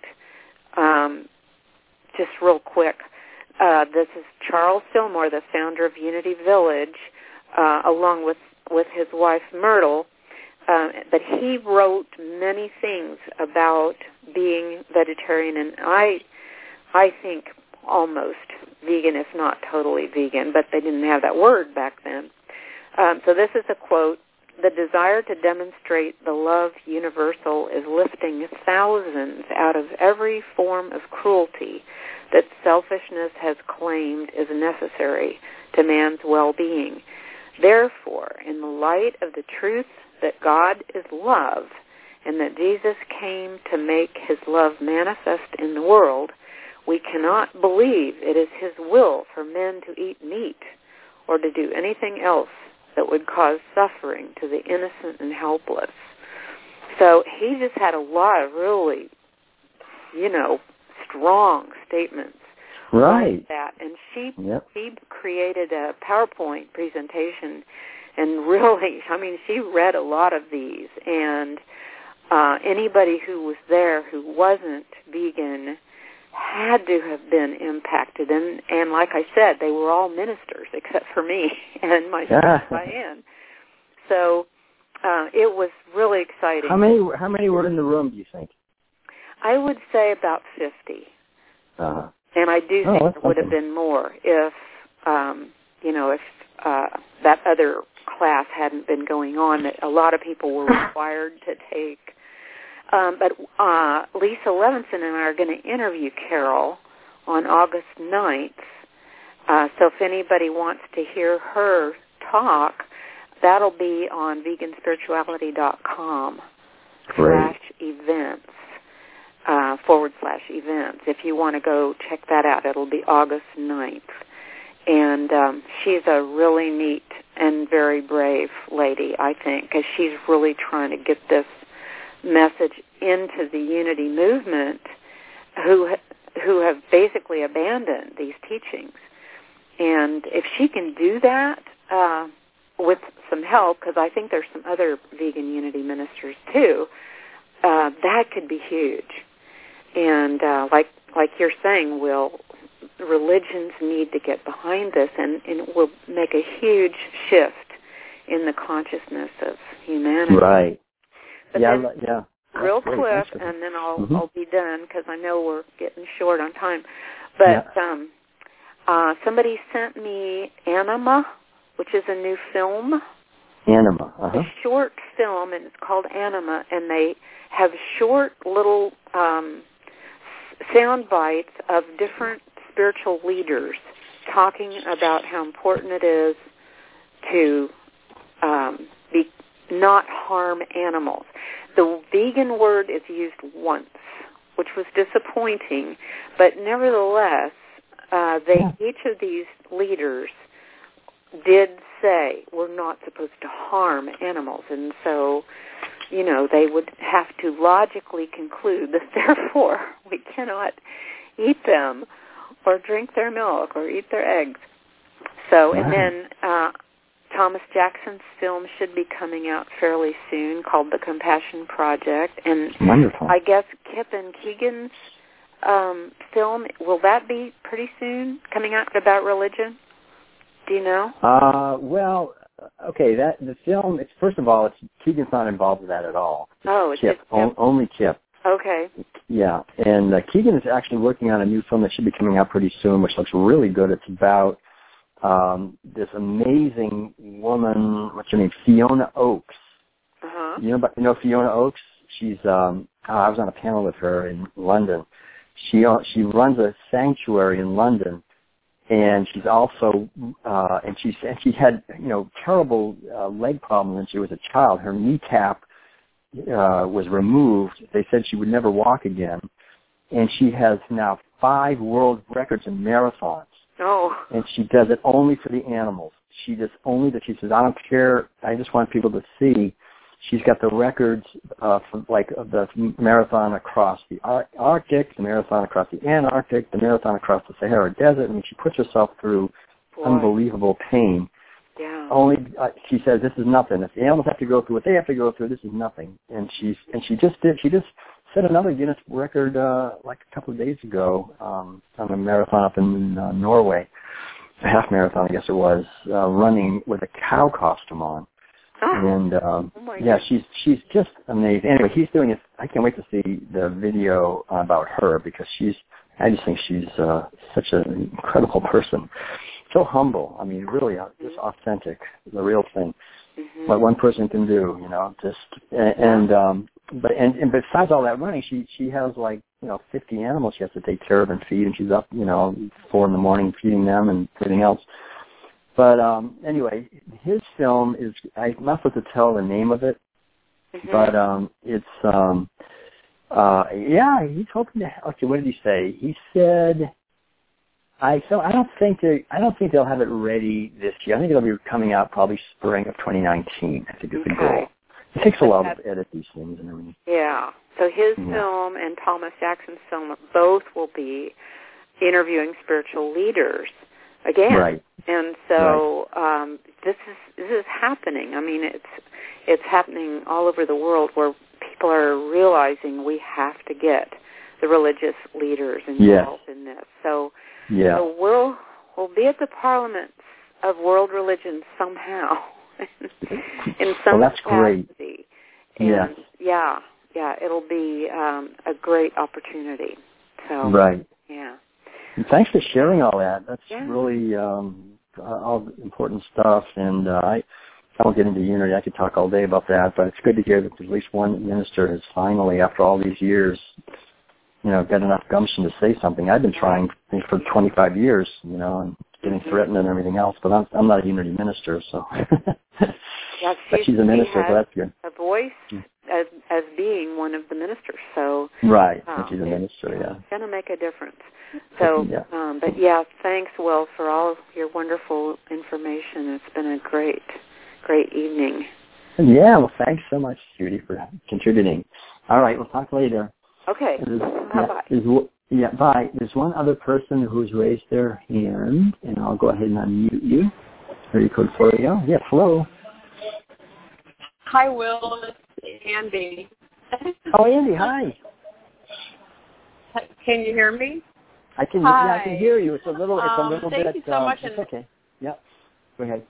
um, just real quick. Uh, this is Charles Fillmore, the founder of Unity Village, uh, along with, with his wife Myrtle. Uh, but he wrote many things about being vegetarian, and I, I think almost vegan, if not totally vegan, but they didn't have that word back then. Um, so this is a quote: "The desire to demonstrate the love universal is lifting thousands out of every form of cruelty that selfishness has claimed is necessary to man's well-being. Therefore, in the light of the truth that God is love and that Jesus came to make his love manifest in the world, we cannot believe it is his will for men to eat meat or to do anything else that would cause suffering to the innocent and helpless." So he just had a lot of really, you know, strong statements right. like that. And she, yep. she created a PowerPoint presentation, and really, I mean, she read a lot of these, and uh, anybody who was there who wasn't vegan had to have been impacted. And, and like I said, they were all ministers except for me and my sister Diane. So uh, it was really exciting. How many How many were in the room, do you think? I would say about fifty. Uh-huh. And I do oh, think there would something. have been more if, um, you know, if uh, that other class hadn't been going on, that a lot of people were required to take. Um, but uh, Lisa Levinson and I are going to interview Carol on August ninth. Uh, so if anybody wants to hear her talk, that'll be on vegan spirituality dot com slash events, uh, forward slash events. If you want to go check that out, it'll be August ninth. And um, she's a really neat and very brave lady, I think, because she's really trying to get this message into the Unity movement, who who have basically abandoned these teachings. And if she can do that uh, with some help, because I think there's some other vegan Unity ministers too, uh, that could be huge. And uh, like like you're saying, Will, religions need to get behind this, and, and it will make a huge shift in the consciousness of humanity. Right. But yeah, then, yeah. real Great. quick, and then I'll mm-hmm. I'll be done because I know we're getting short on time. But yeah. um, uh, somebody sent me Anima, which is a new film. Anima. Uh-huh. A short film, and it's called Anima, and they have short little um, sound bites of different spiritual leaders talking about how important it is to um, be not harm animals. The vegan word is used once, which was disappointing, but nevertheless, uh, they yeah. each of these leaders did say we're not supposed to harm animals, and so, you know, they would have to logically conclude that therefore we cannot eat them or drink their milk or eat their eggs. So, wow. and then uh, Thomas Jackson's film should be coming out fairly soon, called The Compassion Project. And wonderful. I guess Kip and Keegan's um, film, will that be pretty soon, coming out about religion? Do you know? Uh, well, okay, that the film, it's first of all, it's Keegan's not involved with that at all. It's oh, it's Kip, just Kip. O- only Kip. Okay. Yeah, and uh, Keegan is actually working on a new film that should be coming out pretty soon, which looks really good. It's about um, this amazing woman, what's her name, Fiona Oakes. Uh-huh. You know, about, you know Fiona Oakes? She's, um, oh, I was on a panel with her in London. She uh, she runs a sanctuary in London, and she's also, uh, and she's and she had you know terrible uh, leg problems when she was a child. Her kneecap uh, was removed. They said she would never walk again, and she has now five world records in marathons. Oh. And she does it only for the animals. She just only that she says, I don't care. I just want people to see. She's got the records uh, from like of the marathon across the Ar- Arctic, the marathon across the Antarctic, the marathon across the Sahara Desert. I mean, she puts herself through Boy. unbelievable pain. Yeah. Only uh, she says this is nothing. If the animals have to go through what they have to go through, this is nothing. And she's and she just did. She just set another Guinness record uh, like a couple of days ago um, on a marathon up in uh, Norway, a half marathon, I guess it was, uh, running with a cow costume on. Oh. And um, oh yeah, she's she's just amazing. Anyway, he's doing it. I can't wait to see the video about her because she's. I just think she's uh, such an incredible person. So humble. I mean, really, uh, just authentic, the real thing. Mm-hmm. What one person can do, you know, just and, and um, but and, and besides all that running, she she has like you know fifty animals she has to take care of and feed, and she's up you know four in the morning feeding them and everything else. But um, anyway, his film is I'm not supposed to tell the name of it, mm-hmm. but um, it's um, uh, yeah, he's hoping to. Okay, what did he say? He said. I so I don't think they I don't think they'll have it ready this year. I think it'll be coming out probably spring of twenty nineteen. I think is okay. the goal. It takes a while to edit these things and everything. Yeah. So his yeah. film and Thomas Jackson's film both will be interviewing spiritual leaders again. Right. And so right. um, this is this is happening. I mean, it's it's happening all over the world where people are realizing we have to get the religious leaders involved yes. in this. So. Yeah. So we'll we'll be at the parliaments of world religions somehow, in some well, that's capacity. Great. And yes. yeah, yeah, it'll be um, a great opportunity. So right. Yeah. And thanks for sharing all that. That's yeah. really um, all important stuff. And uh, I I won't get into unity. I could talk all day about that, but it's good to hear that at least one minister has finally, after all these years, you know, got enough gumption to say something. I've been trying for twenty-five years, you know, and getting mm-hmm. threatened and everything else, but I'm, I'm not a unity minister, so. yeah, but she's a minister, so that's good. A voice as as being one of the ministers, so. Right, um, she's a minister, yeah. It's going to make a difference. So, yeah. Um, but yeah, thanks, Will, for all of your wonderful information. It's been a great, great evening. Yeah, well, thanks so much, Judy, for contributing. All right, we'll talk later. Okay. There's, bye-bye. Yeah, there's, yeah, bye. There's one other person who's raised their hand, and I'll go ahead and unmute you. Area code four eighty. Yes, hello. Hi, Will. It's Andy. Oh, Andy, hi. Can you hear me? I can. Hi. Yeah, I can hear you. It's a little. It's um, a little thank bit. You so uh, much it's and, okay. Yeah. Go ahead.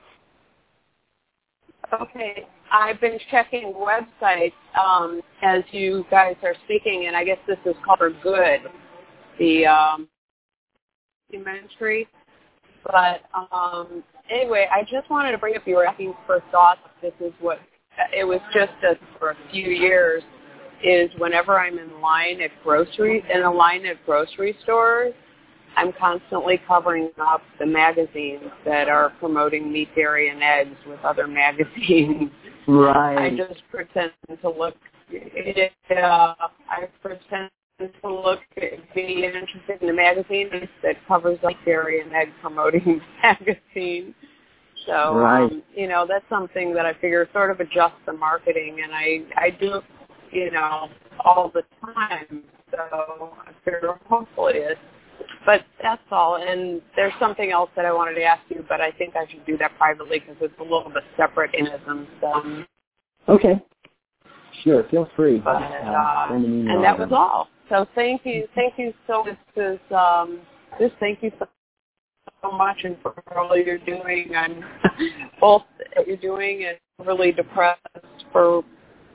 Okay. I've been checking websites um, as you guys are speaking, and I guess this is called For Good, the um, documentary. But um, anyway, I just wanted to bring up, you were asking for thoughts. This is what, it was just a, for a few years, is whenever I'm in line at grocery, in a line at grocery stores, I'm constantly covering up the magazines that are promoting meat, dairy, and eggs with other magazines. Right. I just pretend to look, uh, I pretend to look, be interested in the magazine that covers like dairy and egg promoting magazine. So, right. um, you know, that's something that I figure sort of adjusts the marketing, and I, I do, you know, all the time. So I figure hopefully it's, but that's all. And there's something else that I wanted to ask you, but I think I should do that privately because it's a little bit separate in isms. Um, okay. Sure. Feel free. But, uh, Send an email and that was all. So thank you. Thank you so much. This is, um, just thank you so, so much and for all you're doing. I'm both what you're doing and really depressed for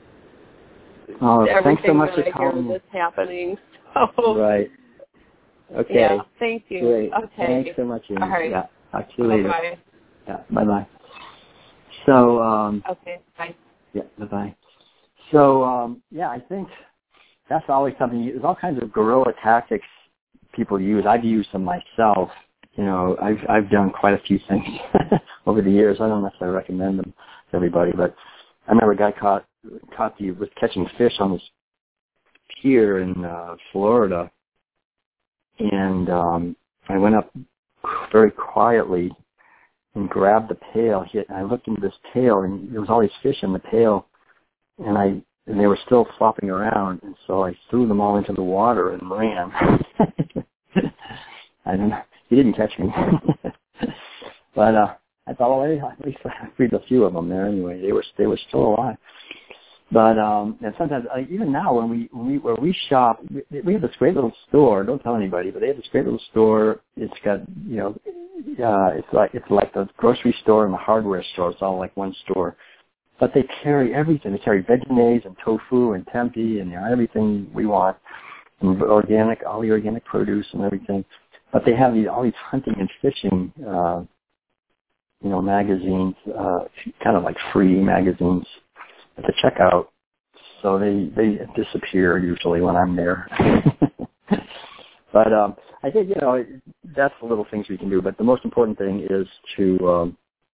oh, everything thanks so much that for I hear calling. that's happening. So, right. Okay. Yeah, thank you. Great. Okay. Thanks so much, Amy. All right. Yeah. Talk to you later. Bye-bye. Yeah. Bye-bye. So, um, okay. Bye. Yeah. Bye-bye. So, um, yeah, I think that's always something. There's all kinds of guerrilla tactics people use. I've used them myself. You know, I've I've done quite a few things over the years. I don't necessarily recommend them to everybody, but I remember a guy caught caught the was catching fish on this pier in uh, Florida, and um, I went up very quietly and grabbed the pail. He, I looked into this pail, and there was all these fish in the pail, and I and they were still flopping around, and so I threw them all into the water and ran. I don't know. He didn't catch me, but uh, I thought, well, at least I freed a few of them there anyway. They were they were still alive. But um, and sometimes uh, even now when we when we where we shop, we, we have this great little store. Don't tell anybody, but they have this great little store. It's got you know, uh, it's like it's like the grocery store and the hardware store. It's all like one store. But they carry everything. They carry Veganaise and tofu and tempeh and you know, everything we want, and organic, all the organic produce and everything. But they have these all these hunting and fishing, uh, you know, magazines, uh, kind of like free magazines at the checkout. So they they disappear usually when I'm there. But um, I think you know that's the little things we can do. But the most important thing is to um,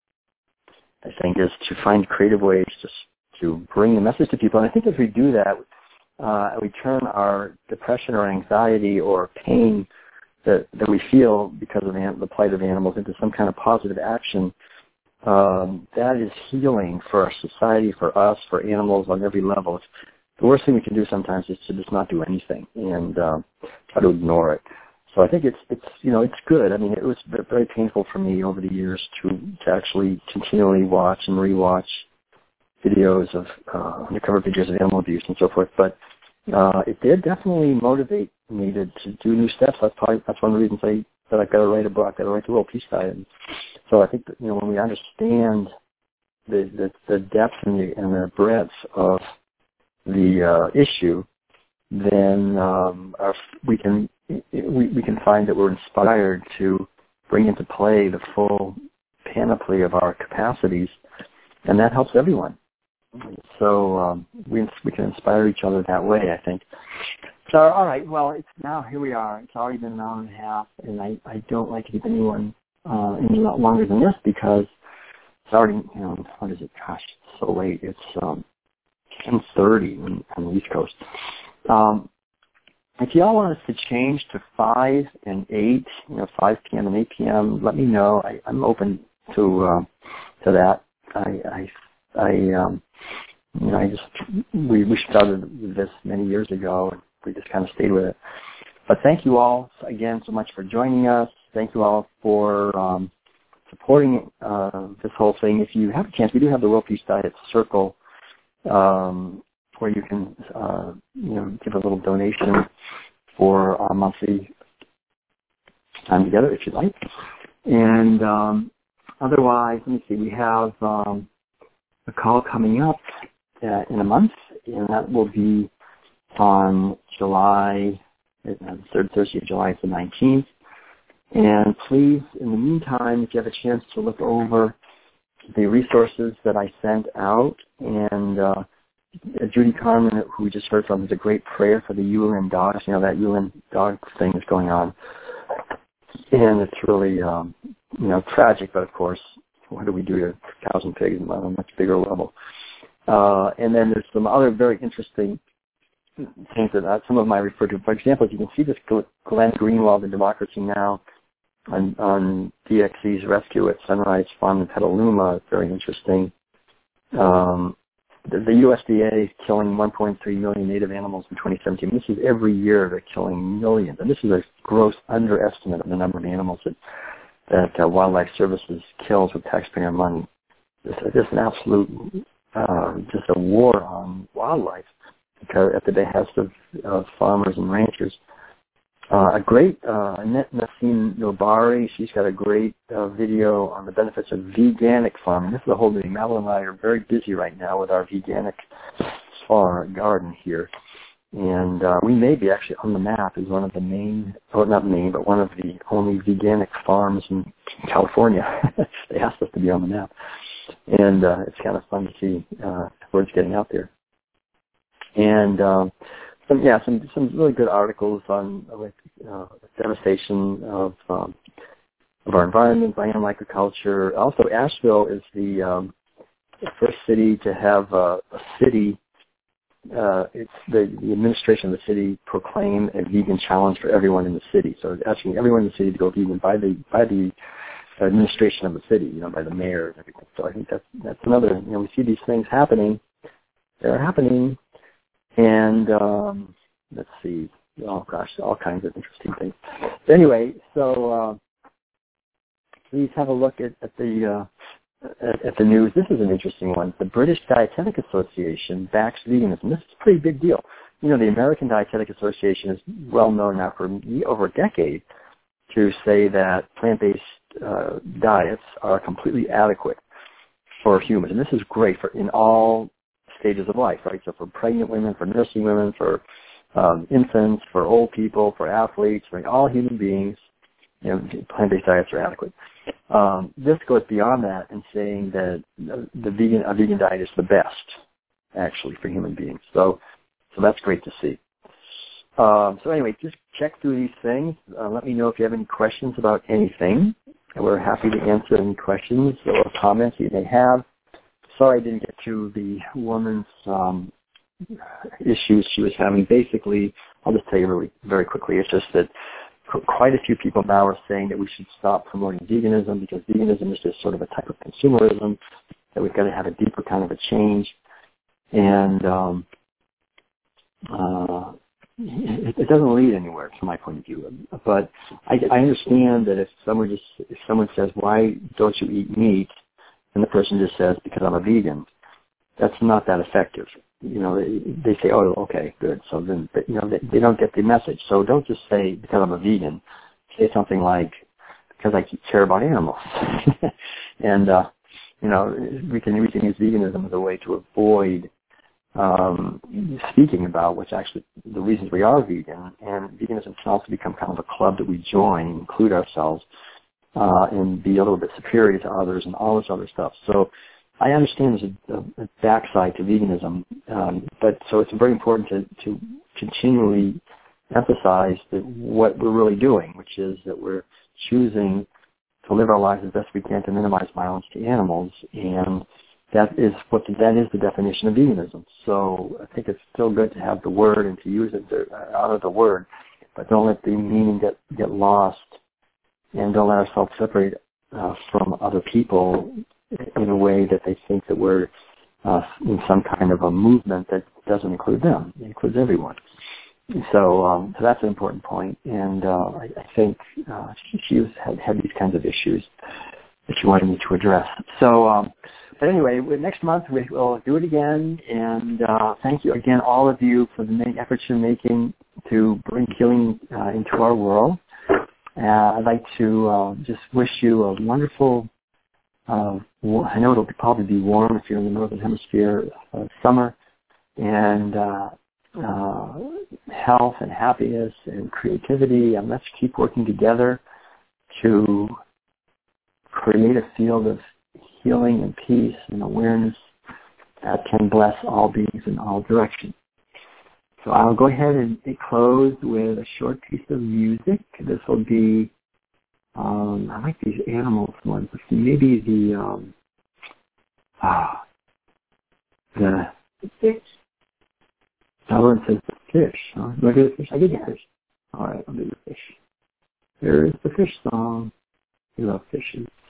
I think is to find creative ways to to bring the message to people. And I think as we do that, uh, we turn our depression or anxiety or pain that that we feel because of the, the plight of animals into some kind of positive action. Um, that is healing for our society, for us, for animals on every level. It's, the worst thing we can do sometimes is to just not do anything and uh, try to ignore it. So I think it's it's you know it's good. I mean, it was very painful for me over the years to to actually continually watch and rewatch videos of uh, undercover videos of animal abuse and so forth. But uh, it did definitely motivate me to, to do new steps. That's probably that's one of the reasons I that I've got to write a book. I've got to write the World Peace Diet. And so I think that, you know when we understand the the, the depth and the and the breadth of the uh, issue, then um, our, we can we, we can find that we're inspired to bring into play the full panoply of our capacities, and that helps everyone. So um, we we can inspire each other that way, I think. So all right, well, it's now here we are. It's already been an hour and a half, and I, I don't like to keep anyone uh, any longer than this because it's already you know what is it? Gosh, it's so late. It's um, ten thirty on, on the East Coast. Um, if y'all want us to change to five and eight, you know, five p.m. and eight p.m., let me know. I, I'm open to uh, to that. I I, I um, you know, I just we we started this many years ago, and we just kind of stayed with it. But thank you all again so much for joining us. Thank you all for um, supporting uh, this whole thing. If you have a chance, we do have the World Peace Diet Circle. Um, where you can, uh, you know, give a little donation for our monthly time together, if you'd like. And um, otherwise, let me see, we have um, a call coming up uh, in a month, and that will be on July, uh, the third Thursday of July, it's the nineteenth. And please, in the meantime, if you have a chance to look over the resources that I sent out, and uh, Judy Carmen, who we just heard from, is a great prayer for the Yulin dogs. You know, that Yulin dog thing is going on. And it's really, um, you know, tragic, but of course, what do we do to cows and pigs on a much bigger level? Uh, and then there's some other very interesting things that uh, some of them I refer to. For example, you can see this Glenn Greenwald in Democracy Now! on, on D X E's rescue at Sunrise Farm in Petaluma. It's very interesting. Um, The, the U S D A is killing one point three million native animals in twenty seventeen. This is every year they're killing millions, and this is a gross underestimate of the number of animals that that uh, Wildlife Services kills with taxpayer money. This is an absolute, uh, just a war on wildlife because at the behest of, of farmers and ranchers. Uh, a great, uh, Annette Nassim Nobari, she's got a great uh, video on the benefits of veganic farming. This is a whole new thing. Madeline and I are very busy right now with our veganic farm garden here. And uh, we may be actually on the map as one of the main, or not main, but one of the only veganic farms in California. They asked us to be on the map. And uh, it's kind of fun to see uh, word's getting out there. And um, Some, yeah, some some really good articles on like uh, devastation of um, of our environment by animal agriculture. Also, Asheville is the, um, the first city to have uh, a city. Uh, it's the, the administration of the city proclaim a vegan challenge for everyone in the city. So asking everyone in the city to go vegan by the by the administration of the city, you know, by the mayor and everything. So I think that's that's another. You know, we see these things happening. They're happening. And um, let's see, oh gosh, all kinds of interesting things. Anyway, so uh, please have a look at, at the uh, at, at the news. This is an interesting one. The British Dietetic Association backs veganism. This is a pretty big deal. You know, the American Dietetic Association is well known now for over a decade to say that plant-based uh, diets are completely adequate for humans, and this is great for in all stages of life, right? So for pregnant women, for nursing women, for um, infants, for old people, for athletes, for all human beings, you know, plant-based diets are adequate. Um, this goes beyond that in saying that the vegan a vegan diet is the best, actually, for human beings. So, so that's great to see. Um, so anyway, just check through these things. Uh, let me know if you have any questions about anything. We're happy to answer any questions or comments you may have. Sorry I didn't get to the woman's um, issues she was having. Basically, I'll just tell you really very quickly. It's just that quite a few people now are saying that we should stop promoting veganism because veganism is just sort of a type of consumerism, that we've got to have a deeper kind of a change. And um, uh, it, it doesn't lead anywhere from my point of view. But I, I understand that if someone just if someone says, "Why don't you eat meat?" and the person just says, "Because I'm a vegan," that's not that effective. You know, they, they say, "Oh, okay, good." So then, but, you know, they, they don't get the message. So don't just say, "Because I'm a vegan." Say something like, "Because I care about animals." and uh, you know, we can we can use veganism as a way to avoid um, speaking about what's actually the reasons we are vegan. And veganism can also become kind of a club that we join, include ourselves, uh, and be a little bit superior to others and all this other stuff. So I understand there's a, a backside to veganism, um, but so it's very important to, to continually emphasize that what we're really doing, which is that we're choosing to live our lives as best we can to minimize violence to animals, and that is what the, that is the definition of veganism. So I think it's still good to have the word and to use it to honor the word, but don't let the meaning get get lost, and don't let ourselves separate uh, from other people in a way that they think that we're uh, in some kind of a movement that doesn't include them. It includes everyone. So, um, so that's an important point, and uh, I, I think uh, she, she was, had, had these kinds of issues that she wanted me to address. So, um, but anyway, next month we will do it again, and uh, thank you again, all of you, for the many efforts you're making to bring healing uh, into our world. Uh, I'd like to uh, just wish you a wonderful Uh, well, I know it'll be, probably be warm if you're in the Northern Hemisphere, uh, summer, and uh, uh, health and happiness and creativity, and let's keep working together to create a field of healing and peace and awareness that can bless all beings in all directions. So I'll go ahead and close with a short piece of music. This will be Um, I like these animals ones. Maybe the um, ah, the fish. Someone says the fish. Huh? Do I do the fish? I did the fish. All right, I'll do the fish. Here is the fish song. We love fishes.